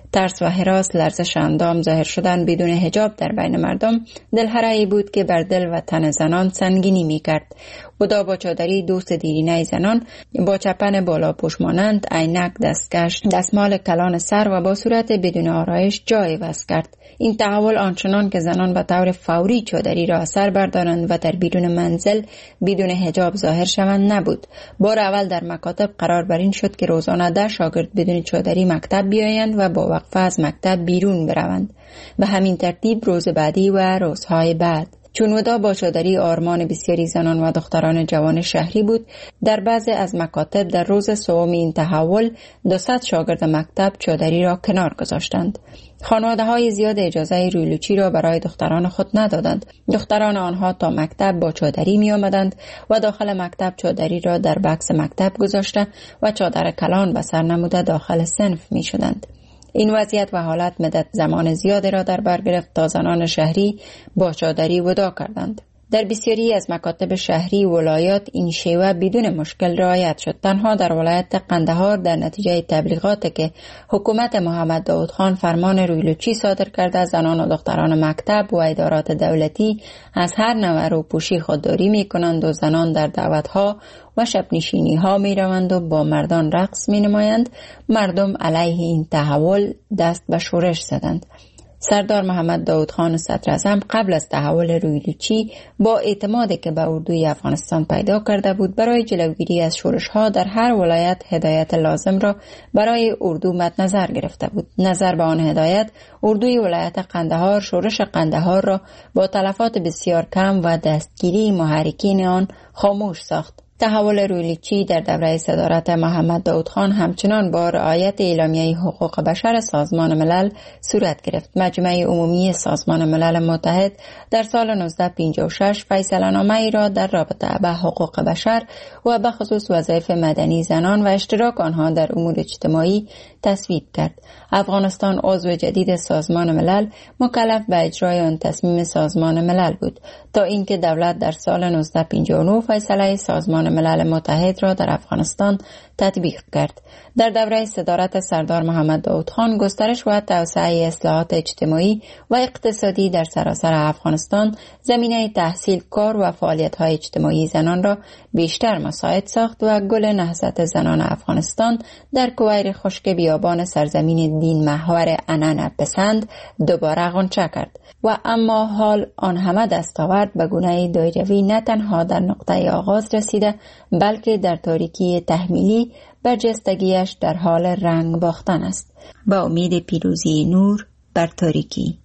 ترس و هراس، لرزش اندام، ظاهر شدن بدون حجاب در بین مردم دلهره‌ای بود که بر دل و تن زنان سنگینی می کرد. بودا با چادری دوست دیرینه زنان با چپن بالا پوش مانند، عینک، دستکش، دستمال کلان سر و با صورت بدون آرایش جای وز کرد. این تحول آنچنان که زنان به طور فوری چادری را سر بردارند و در بیرون منزل بدون حجاب ظاهر شوند نبود. بار اول در مکاتب قرار بر این شد که روزانه ده شاگرد بدون چادری مکتب بیایند و با وقفه از مکتب بیرون بروند. به همین ترتیب روز بعدی و روزهای بعد. چون ودا با چادری آرمان بسیاری زنان و دختران جوان شهری بود، در بعضی از مکاتب در روز سوم این تحول دوصد شاگرد مکتب چادری را کنار گذاشتند. خانواده های زیاد اجازه رویلوچی را برای دختران خود ندادند. دختران آنها تا مکتب با چادری می آمدند و داخل مکتب چادری را در بکس مکتب گذاشته و چادر کلان به سر نموده داخل صنف می شدند. این وضعیت و حالت مدت زمان زیادی را در بر گرفت تا زنان شهری با چادری وداع کردند. در بسیاری از مکاتب شهری ولایات این شیوه بدون مشکل رعایت شد. تنها در ولایت قندهار در نتیجه تبلیغاتی که حکومت محمد داود خان فرمان رویلوچی صادر کرده، زنان و دختران مکتب و ادارات دولتی از هر نوع روپوشی خودداری می کنند و زنان در دعوتها و شب نشینی ها می روند و با مردان رقص می نمایند. مردم علیه این تحول دست به شورش زدند. سردار محمد داود خان صدراعظم قبل از تحول رویلوچی با اعتمادی که به اردوی افغانستان پیدا کرده بود برای جلوگیری از شورش ها در هر ولایت هدایت لازم را برای اردو مد نظر گرفته بود. نظر به آن هدایت، اردوی ولایت قندهار شورش قندهار را با تلفات بسیار کم و دستگیری محرکین آن خاموش ساخت. تحول رویلوچی در دوره صدارت محمد داود خان همچنان با رعایت اعلامیه حقوق بشر سازمان ملل صورت گرفت. مجمع عمومی سازمان ملل متحد در سال نوزده پنجاه و شش فیصله‌نامه ای را در رابطه به حقوق بشر و به خصوص وظایف مدنی زنان و اشتراک آنها در امور اجتماعی تصویب کرد. افغانستان عضو جدید سازمان ملل مکلف به اجرای آن تصمیم سازمان ملل بود تا اینکه دولت در سال نوزده پنجاه و نه فیصله سازمان ملل متحد را در افغانستان تطبیق کرد. در دوره صدارت سردار محمد داود خان گسترش و توسعه اصلاحات اجتماعی و اقتصادی در سراسر افغانستان زمینه تحصیل، کار و فعالیت‌های اجتماعی زنان را بیشتر مساعد ساخت و گل نهضت زنان افغانستان در کویر خشک بیابان سرزمین دین محور عنعنه پسند دوباره غنچه کرد. و اما حال آن همه دستاورد به گونه دایروی نه تنها در نقطه آغاز رسیده بلکه در تاریکی تحمیلی برجستگیش در حال رنگ باختن است. با امید پیروزی نور بر تاریکی.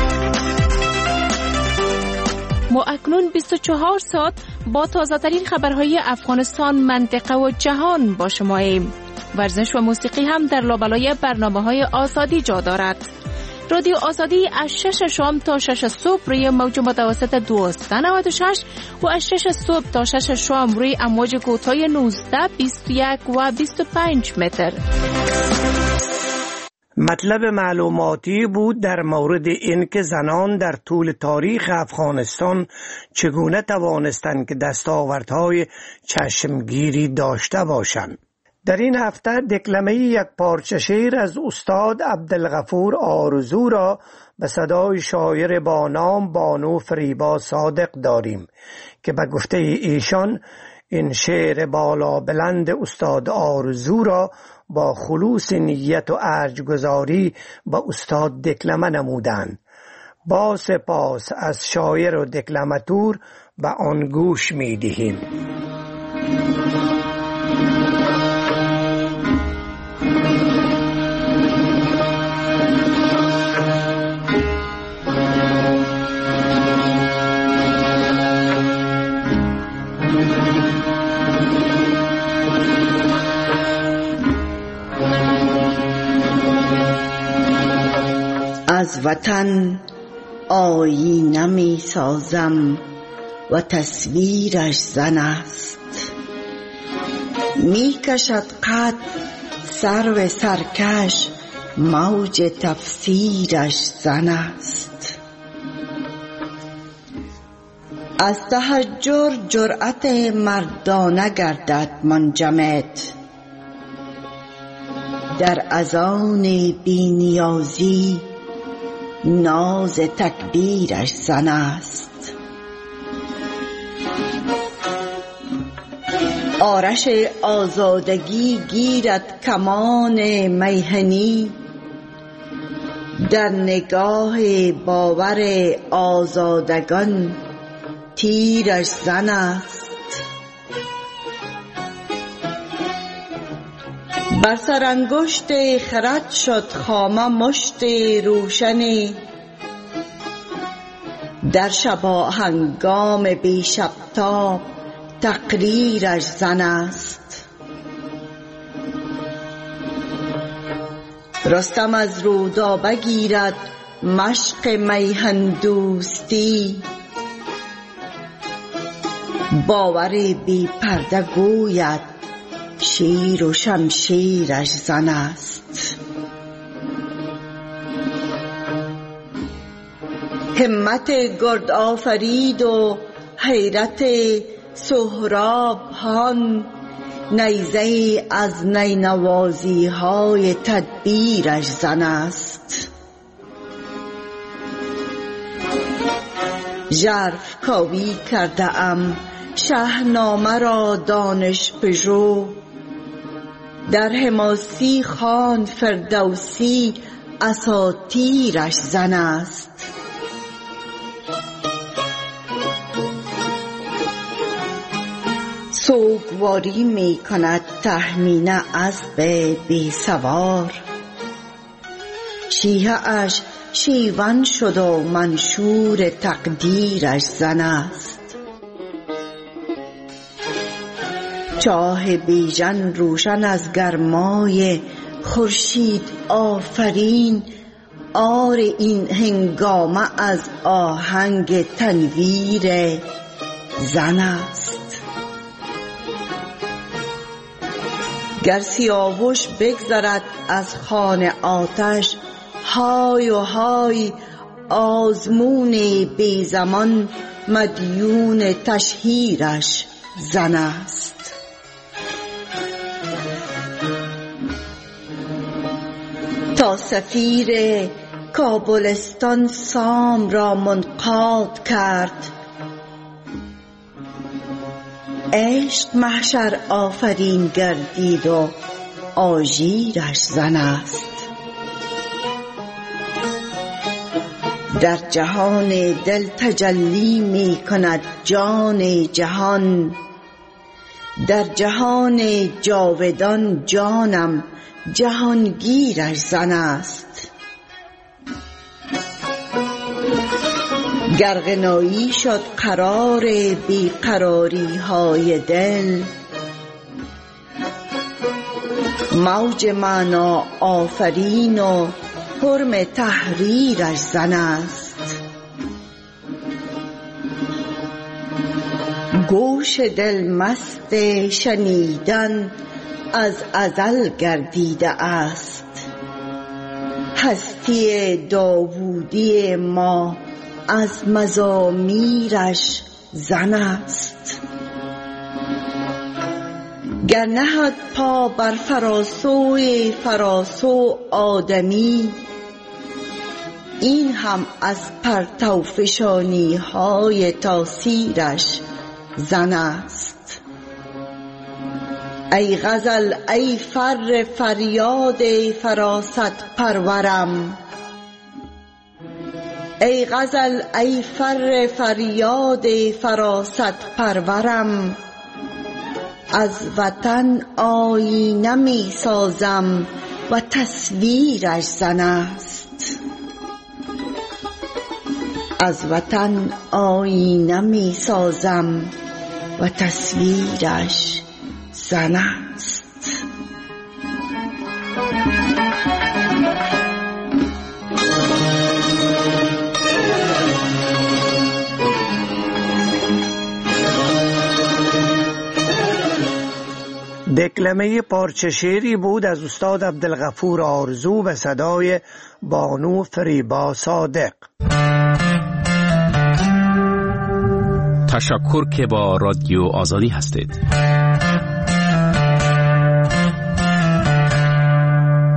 ما اکنون بیست و چهار ساعت با تازه‌ترین خبرهای افغانستان، منطقه و جهان با شماییم. ورزش و موسیقی هم در لابلای برنامه‌های آزادی جا دارد. رادیو آزادی از شش شام تا شش صبح روی موج متوسط دویست و نود و شش و از شش صبح تا شش شام روی امواج کوتاه نوزده، بیست و یک و بیست و پنج متر. مطلب معلوماتی بود در مورد اینکه زنان در طول تاریخ افغانستان چگونه توانستند که دستاوردهای چشمگیری داشته باشند. در این هفته دکلمه یک پارچه شعر از استاد عبدالغفور آرزو را به صدای شاعر با نام بانو فریبا صادق داریم که به گفته ایشان این شعر بالا بلند استاد آرزو را با خلوص نیت و ارجگذاری به استاد دکلمه نمودند. با سپاس از شاعر و دکلماتور به آن گوش می دهیم. از وطن آیینه می سازم و تصویرش زن است، می کشد قد سرو سرکش، موج تفسیرش زن است. از تحجر جرأت مردانه گردد منجمد، در اذان بی نیازی ناز تکبیرش زن است. آرش آزادگی گیرد کمان میهنی، در نگاه باور آزادگان تیرش زن است. بر سر انگشت خرد شد خامه مشت روشنی، در شبا هنگام بی شبتاب تقریرش زن است. رستم از رودابه گیرد مشق میهن دوستی، باور بی پرده گوید شیر و شمشیرش زن است. همت گرد آفرید و حیرت سهراب هان، نیزه از نینوازی های تدبیرش زن است. ژرف کاوی کرده ام شاهنامه را دانش پژو، در حماسی خان فردوسی اساطیرش زن است. سوگواری می کند تهمینه اسب بی سوار، شیهه اش شیون شد و منشور تقدیرش زن است. چاه بیژن روشن از گرمای خورشید آفرین، آر این هنگامه از آهنگ تنویر زن است. گر سیاوش بگذرد از خان آتش، های و های آزمون بی زمان مدیون تشهیرش زن است. تا سفیر کابلستان سام را منقاد کرد، عشق محشر آفرین گردید و آژیرش زن است. در جهان دل تجلی می کند جان جهان، در جهان جاودان جانم جهانگیرش زن است. گرغنایی شد قرار بیقراری های دل، موج معنا آفرین و حرم تحریرش زن است. گوش دل مست شنیدن از ازل گردیده است، هستی داوودی ما از مزامیرش زن است. گر نهد پا بر فراسوی فراسو آدمی، این هم از پرتوفشانی های تاثیرش زن است. ای غزل ای فر فریاد فراست پرورم، ای غزل ای فر فریاد فراست پرورم، از وطن آینه می سازم و تصویرش زن است. از وطن آینه می سازم و تصویرش زن است. دکلمه پارچه شعری بود از استاد عبدالغفور آرزو به صدای بانو فریبا صادق. تشکر که با رادیو آزادی هستید.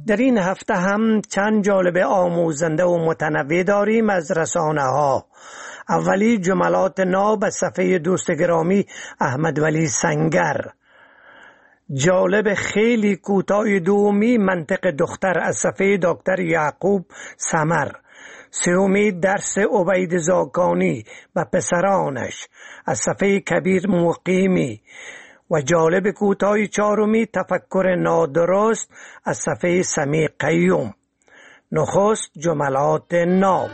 در این هفته هم چند جالب آموزنده و متنوع داریم از رسانه ها. اولی جملات ناب از صفحه دوست گرامی احمد ولی سنگر. جالب خیلی کوتاه دومی منطق دختر از صفحه دکتر یعقوب سمر. سومی درس عبید زاکانی و پسرانش از صفحه کبیر مقیمی. و جالب کوتاه چهارمی تفکر نادرست از صفحه سمیع قیوم. نخست جملات ناب.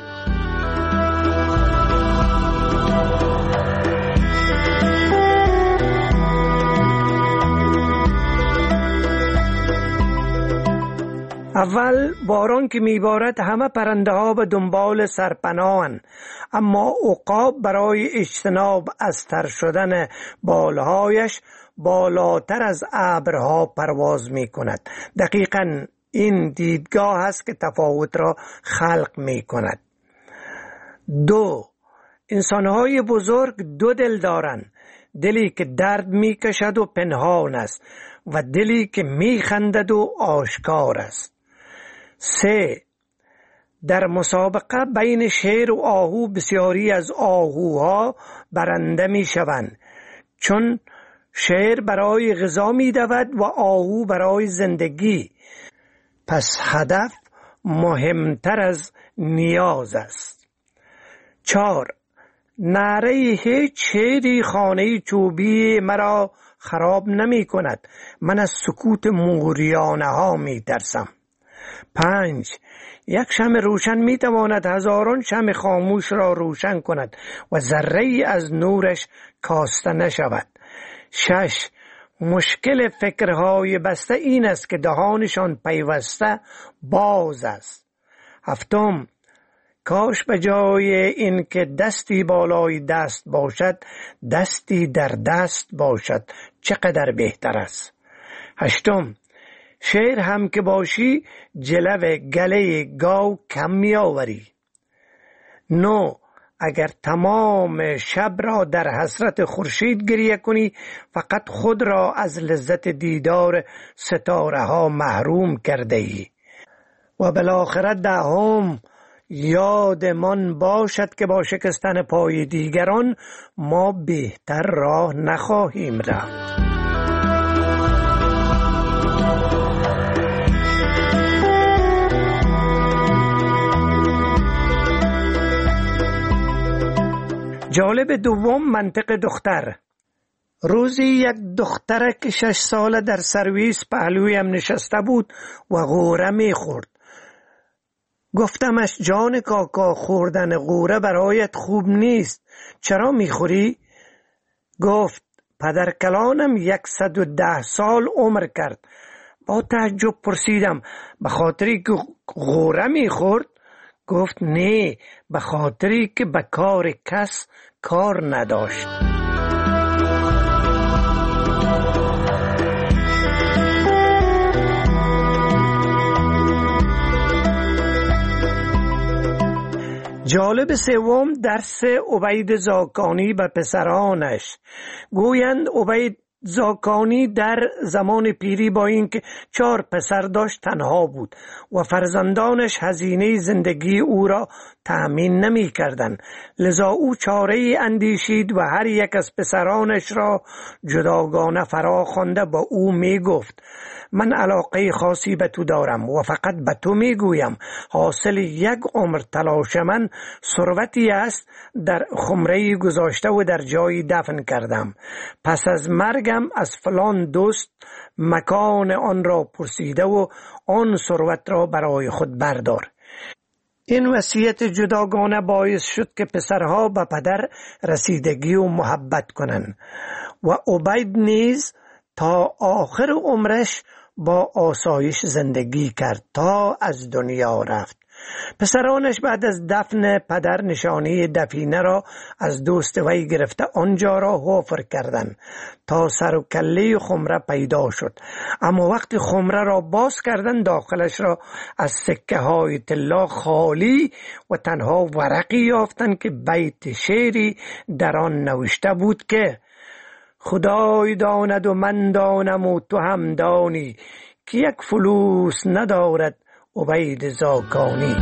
اول باران که میبارد همه پرنده ها به دنبال سرپناهند، اما عقاب برای اجتناب از تر شدن بالهایش بالاتر از ابرها پرواز می کند. دقیقاً این دیدگاه است که تفاوت را خلق می کند. دو، انسانهای بزرگ دو دل دارند، دلی که درد می کشد و پنهان است و دلی که می خندد و آشکار است. سه، در مسابقه بین شیر و آهو بسیاری از آهوها برنده می شوند، چون شیر برای غذا می دود و آهو برای زندگی. پس هدف مهمتر از نیاز است. چهار، نعره هیچ شیری خانه چوبی مرا خراب نمی کند، من از سکوت موریانه ها می ترسم. پنج، یک شمع روشن می تواند هزاران شمع خاموش را روشن کند و ذره از نورش کاسته نشود. شش، مشکل فکرهای بسته این است که دهانشان پیوسته باز است. هفتم، کاش به جای این که دستی بالای دست باشد دستی در دست باشد، چقدر بهتر است. هشتم، شیر هم که باشی جلو گله گاو کم می آوری. نو، اگر تمام شب را در حسرت خورشید گریه کنی فقط خود را از لذت دیدار ستاره ها محروم کرده ای. و بالاخره دهم، یادمان باشد که با شکستن پای دیگران ما بهتر راه نخواهیم رفت. جالب دوم منطق دختر. روزی یک دخترک شش ساله در سرویس پهلویم نشسته بود و غوره می خورد. گفتمش جان کاکا، خوردن غوره برایت خوب نیست، چرا می خوری؟ گفت پدر کلانم یکصد و ده سال عمر کرد. با تعجب پرسیدم به خاطری که غوره می خورد؟ گفت نه، به خاطری که به کار کس کار نداشت. جالب سوم درس عبید زاکانی به پسرانش. گویند عبید زاکانی در زمان پیری با اینکه چهار پسر داشت تنها بود و فرزندانش هزینه زندگی او را تأمین نمی کردند. لذا او چاره اندیشید و هر یک از پسرانش را جداگانه فرا خوانده با او می گفت من علاقه خاصی به تو دارم و فقط به تو می گویم حاصل یک عمر تلاش من ثروتی است در خمره گذاشته و در جایی دفن کردم. پس از مرگم از فلان دوست مکان آن را پرسیده و آن ثروت را برای خود بردار. این وصیت جداگانه باعث شد که پسرها به پدر رسیدگی و محبت کنند و عبید نیز تا آخر عمرش با آسایش زندگی کرد تا از دنیا رفت. پسرانش بعد از دفن پدر نشانی دفینه را از دوست وی گرفته آنجا را حفر کردند تا سر و کله خمره پیدا شد. اما وقتی خمره را باز کردند داخلش را از سکه های طلا خالی و تنها ورقی یافتند که بیت شعری در آن نوشته بود که خدای داند و من دانم و تو هم دانی که یک فلوس ندارد عبید زاکانی.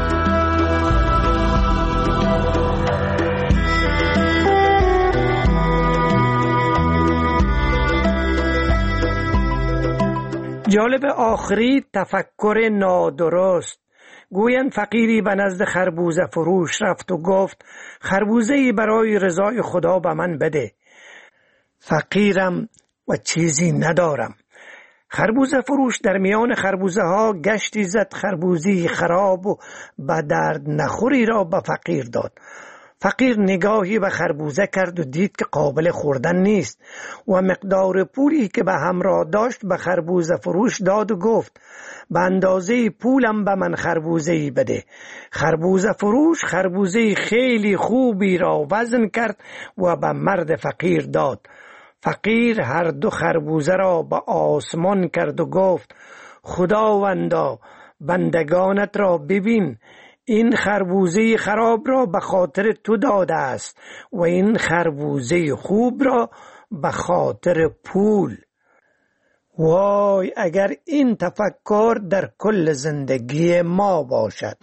جالب آخری تفکر نادرست. گویند فقیری به نزد خربوزه فروش رفت و گفت خربوزه‌ای برای رضای خدا به من بده. فقیرم و چیزی ندارم. خربوزه فروش در میان خربوزه ها گشتی زد، خربوزی خراب و به درد نخوری را به فقیر داد. فقیر نگاهی به خربوزه کرد و دید که قابل خوردن نیست و مقدار پولی که به همراه داشت به خربوزه فروش داد و گفت به اندازه پولم به من خربوزه‌ای بده. خربوزه فروش خربوزه خیلی خوبی را وزن کرد و به مرد فقیر داد. فقیر هر دو خربوزه را به آسمان کرد و گفت خداوندا بندگانت را ببین، این خربوزه خراب را به خاطر تو داده است و این خربوزه خوب را به خاطر پول. وای اگر این تفکر در کل زندگی ما باشد.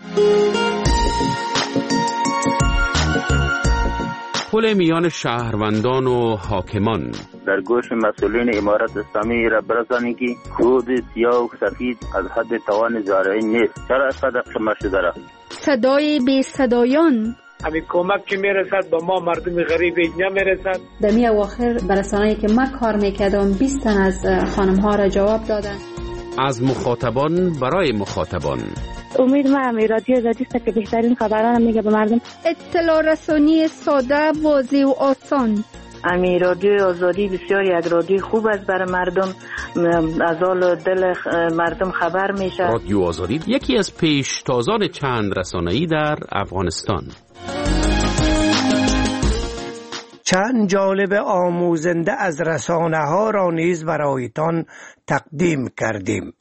پل میان شهروندان و حاکمان. در گوش مسئولین امارت اسلامی را برسانید که خود سیاه و سفید از حد توان زارعین نیست. چرا اینقدر خمار شده را؟ صدای بی صدایان. همین کمک که میرسد به ما مردم غریب اینجا میرسد. در می اواخر برسانه‌ای که من کار میکردم بیست تن از خانم ها را جواب دادن. از مخاطبان برای مخاطبان. امید ما همی رادیو آزادی است که بهترین خبران میگه به مردم. اطلاع رسانی ساده، واضح و آسان. امی رادیو آزادی بسیار یک رادیو خوب است برای مردم، از حال دل مردم خبر میشه. رادیو آزادی یکی از پیشتازان چند رسانه‌ای در افغانستان. چند جالب آموزنده از رسانه ها را نیز برایتان تقدیم کردیم.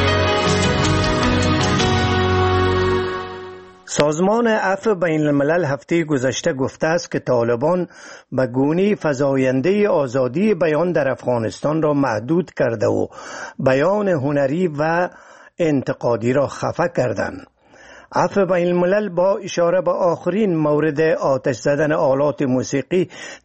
سازمان عفو بین الملل هفته گذشته گفته است که طالبان به گونی فزاینده آزادی بیان در افغانستان را محدود کرده و بیان هنری و انتقادی را خفه کردند. عفو بین الملل با اشاره به آخرین مورد آتش زدن آلات موسیقی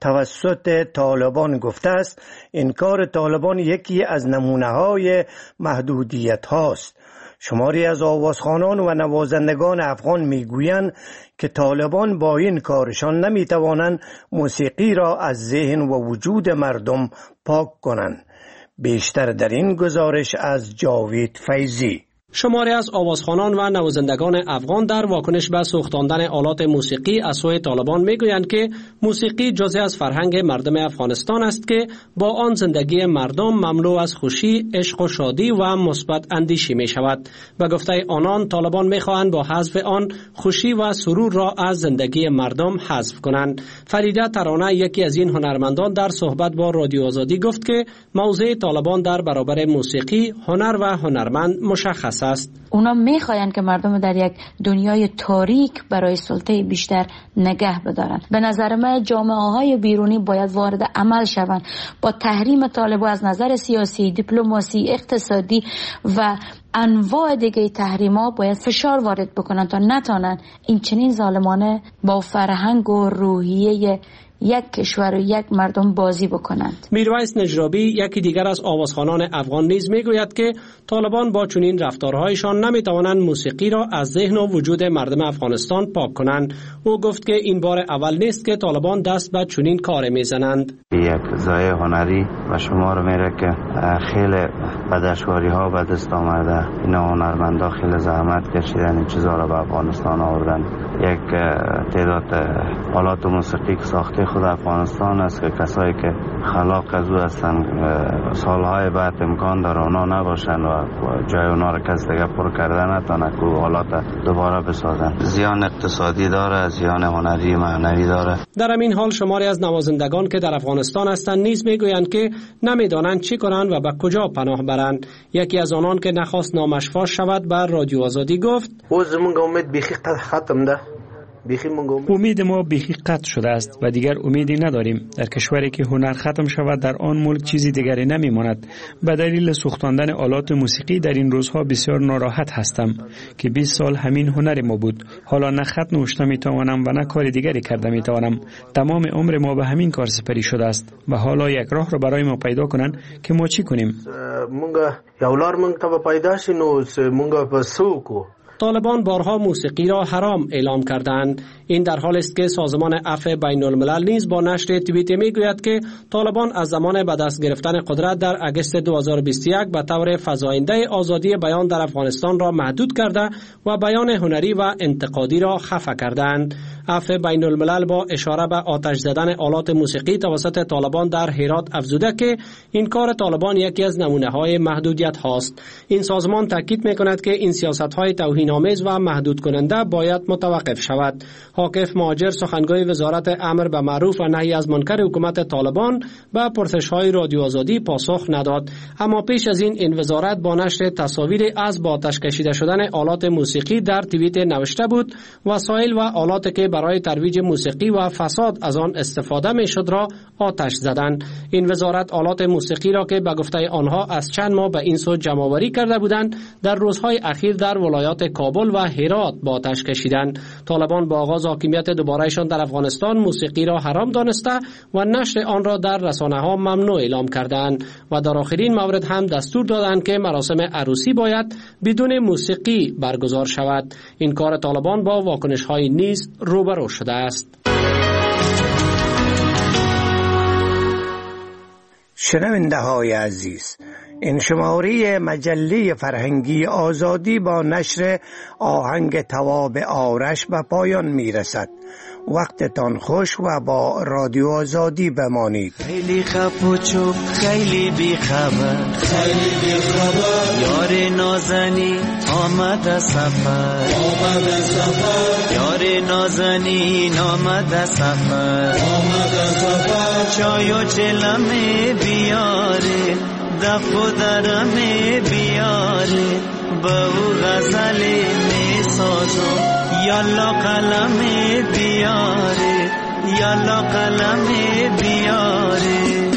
توسط طالبان گفته است انکار طالبان یکی از نمونه های محدودیت هاست. شماری از آوازخوانان و نوازندگان افغان میگویند که طالبان با این کارشان نمیتوانند موسیقی را از ذهن و وجود مردم پاک کنند. بیشتر در این گزارش از جاوید فیضی. شماری از آوازخوانان و نوازندگان افغان در واکنش به سوختاندن آلات موسیقی از سوی طالبان میگویند که موسیقی جزئی از فرهنگ مردم افغانستان است که با آن زندگی مردم مملو از خوشی، عشق و شادی و مثبت اندیشی می شود. به گفته آنان طالبان میخواهند با حذف آن خوشی و سرور را از زندگی مردم حذف کنند. فریده ترانه یکی از این هنرمندان در صحبت با رادیو آزادی گفت که موضع طالبان در برابر موسیقی، هنر و هنرمند مشخص است. اونا میخواین که مردم در یک دنیای تاریک برای سلطه بیشتر نگه بدارن. به نظر من جامعه های بیرونی باید وارد عمل شوند با تحریم طالبان از نظر سیاسی، دیپلماسی، اقتصادی و انواع دیگه تحریما باید فشار وارد بکنن تا نتونن این چنین ظالمانه با فرهنگ و روحیه یک کشور و یک مردم بازی بکنند. میرویس نجرابی یکی دیگر از آوازخوانان افغان نیز میگوید که طالبان با چنین رفتارهایشان نمیتوانند موسیقی را از ذهن و وجود مردم افغانستان پاک کنند. او گفت که این بار اول نیست که طالبان دست به چنین کار میزنند. یک ضایع هنری و شمار میره که خیلی به دشواری ها به دست آمده. این هنرمندا خیلی زحمت کشیدن این چیزا را به افغانستان آوردن. یک تعداد آلات موسیقی که ساخته خود افغانستان است که کسایی که خلاق از او هستن سالهای بعد امکان داره اونا نباشن و جای اونا را کس دیگه پر کرده نتونه که حالات دوباره بسازن. زیان اقتصادی داره، زیان هنری معنوی داره. در همین حال شماری از نوازندگان که در افغانستان هستند نیز میگویند که نمیدانند چی کنند و به کجا پناه برند. یکی از آنان که نخواست نامش فاش شود بر رادیو آزادی گفت: او زمونږ امید بیخی ختم ده. امید ما بیخی قطع شده است و دیگر امیدی نداریم. در کشوری که هنر ختم شود در آن ملک چیزی دیگری نمی ماند. به دلیل سوختاندن آلات موسیقی در این روزها بسیار ناراحت هستم که بیست سال همین هنر ما بود. حالا نه خط نوشته می توانم و نه کار دیگری کرده می توانم. تمام عمر ما به همین کار سپری شده است و حالا یک راه را برای ما پیدا کنند که ما چی کنیم؟ مونږ یو لار مونږ ته پیدا شي نو مونږ په سوکو. طالبان بارها موسیقی را حرام اعلام کردند. این در حال است که سازمان عفو بین الملل نیز با نشر توییتی میگوید که طالبان از زمان به دست گرفتن قدرت در اگست دو هزار و بیست و یک به طور فزاینده آزادی بیان در افغانستان را محدود کرده و بیان هنری و انتقادی را خفه کردند. عفو بین الملل با اشاره به آتش زدن آلات موسیقی توسط طالبان در هرات افزوده که این کار طالبان یکی از نمونه های محدودیت هاست. این سازمان تاکید میکند که این سیاست های توهین آمیز و محدود کننده باید متوقف شود. حاکف مهاجر سخنگوی وزارت امر به معروف و نهی از منکر حکومت طالبان به پرسش‌های رادیو آزادی پاسخ نداد، اما پیش از این این وزارت با نشر تصاویر از با آتش کشیده شدن آلات موسیقی در توییت نوشته بود وسایل و آلاتی که برای ترویج موسیقی و فساد از آن استفاده میشد را آتش زدند. این وزارت آلات موسیقی را که به گفته آنها از چند ماه به این سو جمع‌آوری کرده بودند در روزهای اخیر در ولایات کابل و هرات با آتش کشیدند. طالبان با آغاز حاکمیت دوبارهشان در افغانستان موسیقی را حرام دانسته و نشر آن را در رسانه‌ها ممنوع اعلام کردند و در آخرین مورد هم دستور دادند که مراسم عروسی باید بدون موسیقی برگزار شود. این کار طالبان با واکنش‌های نیز روبرو شده است. شنونده های عزیز، این شماره مجله فرهنگی آزادی با نشر آهنگ تواب آرش به پایان می رسد. وقتتان خوش و با رادیو آزادی بمانید. خیلی خف و چوب خیلی بی خبر، خیلی بی خبر، یار نازنی آمد سفر، آمد سفر، یار نازنی آمد سفر، آمد سفر، چای و چلمه بیاره، دف و درمه بیاره، به او غزل می سازم، یالا قلم بیاره، یالا قلم بیاره.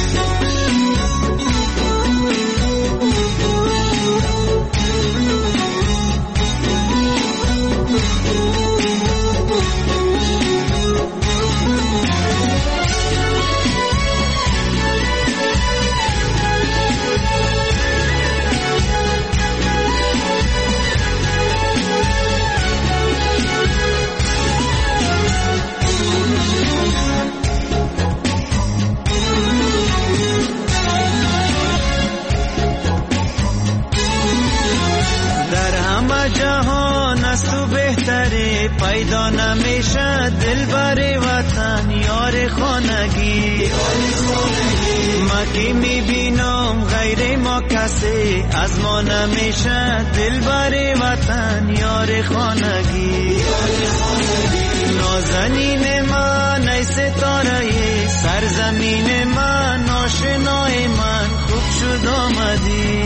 پیدا نمیشه دلبر وطن یار خانگی، ما که میبینم غیر ما کسی از ما نمیشه دلبر وطن یار خانگی. نازنین من ای ستاره سرزمین من، آشنای من خوب شد آمدی،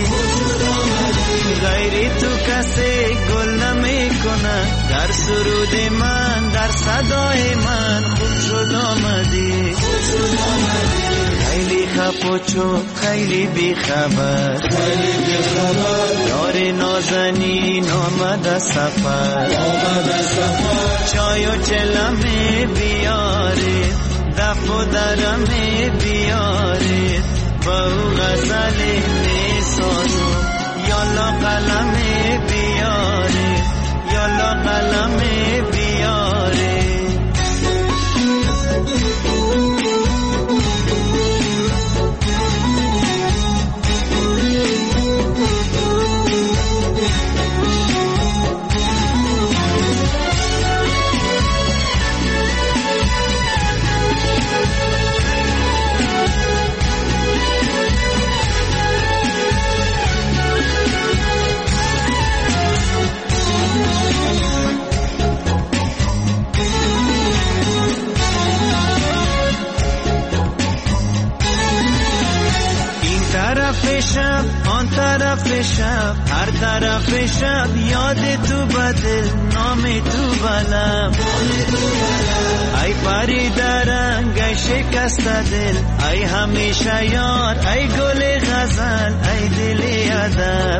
غیر تو کسی گل نمی کنه در سرود من، در صدای من خوب شد آمدی. خیلی خف و چوب خیلی بی خبر، خیلی بی خبر، یار نازنین آمد سفر، آمد سفر، چای و چلمه بیاره، دف و درمه بیاره، با او غزل می سازم، یالا قلم بیاره، یالا قلم بیاره. طرف شب هر طرف شب یاد تو بدل نام تو بلم ای پری درنگ ای شکست دل ای همیشه یار ای گل غزل ای دل ادب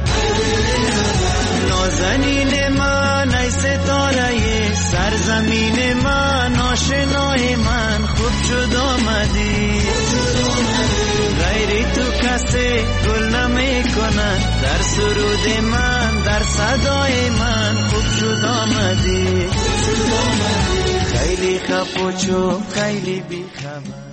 نازنین من ای ستاره سرزمین من آشنای من خوب شد آمدی غیری تو کسی گل نمی کند در سرود من در صدای من خوب شد آمدی خیلی خفوچو خیلی بی خبر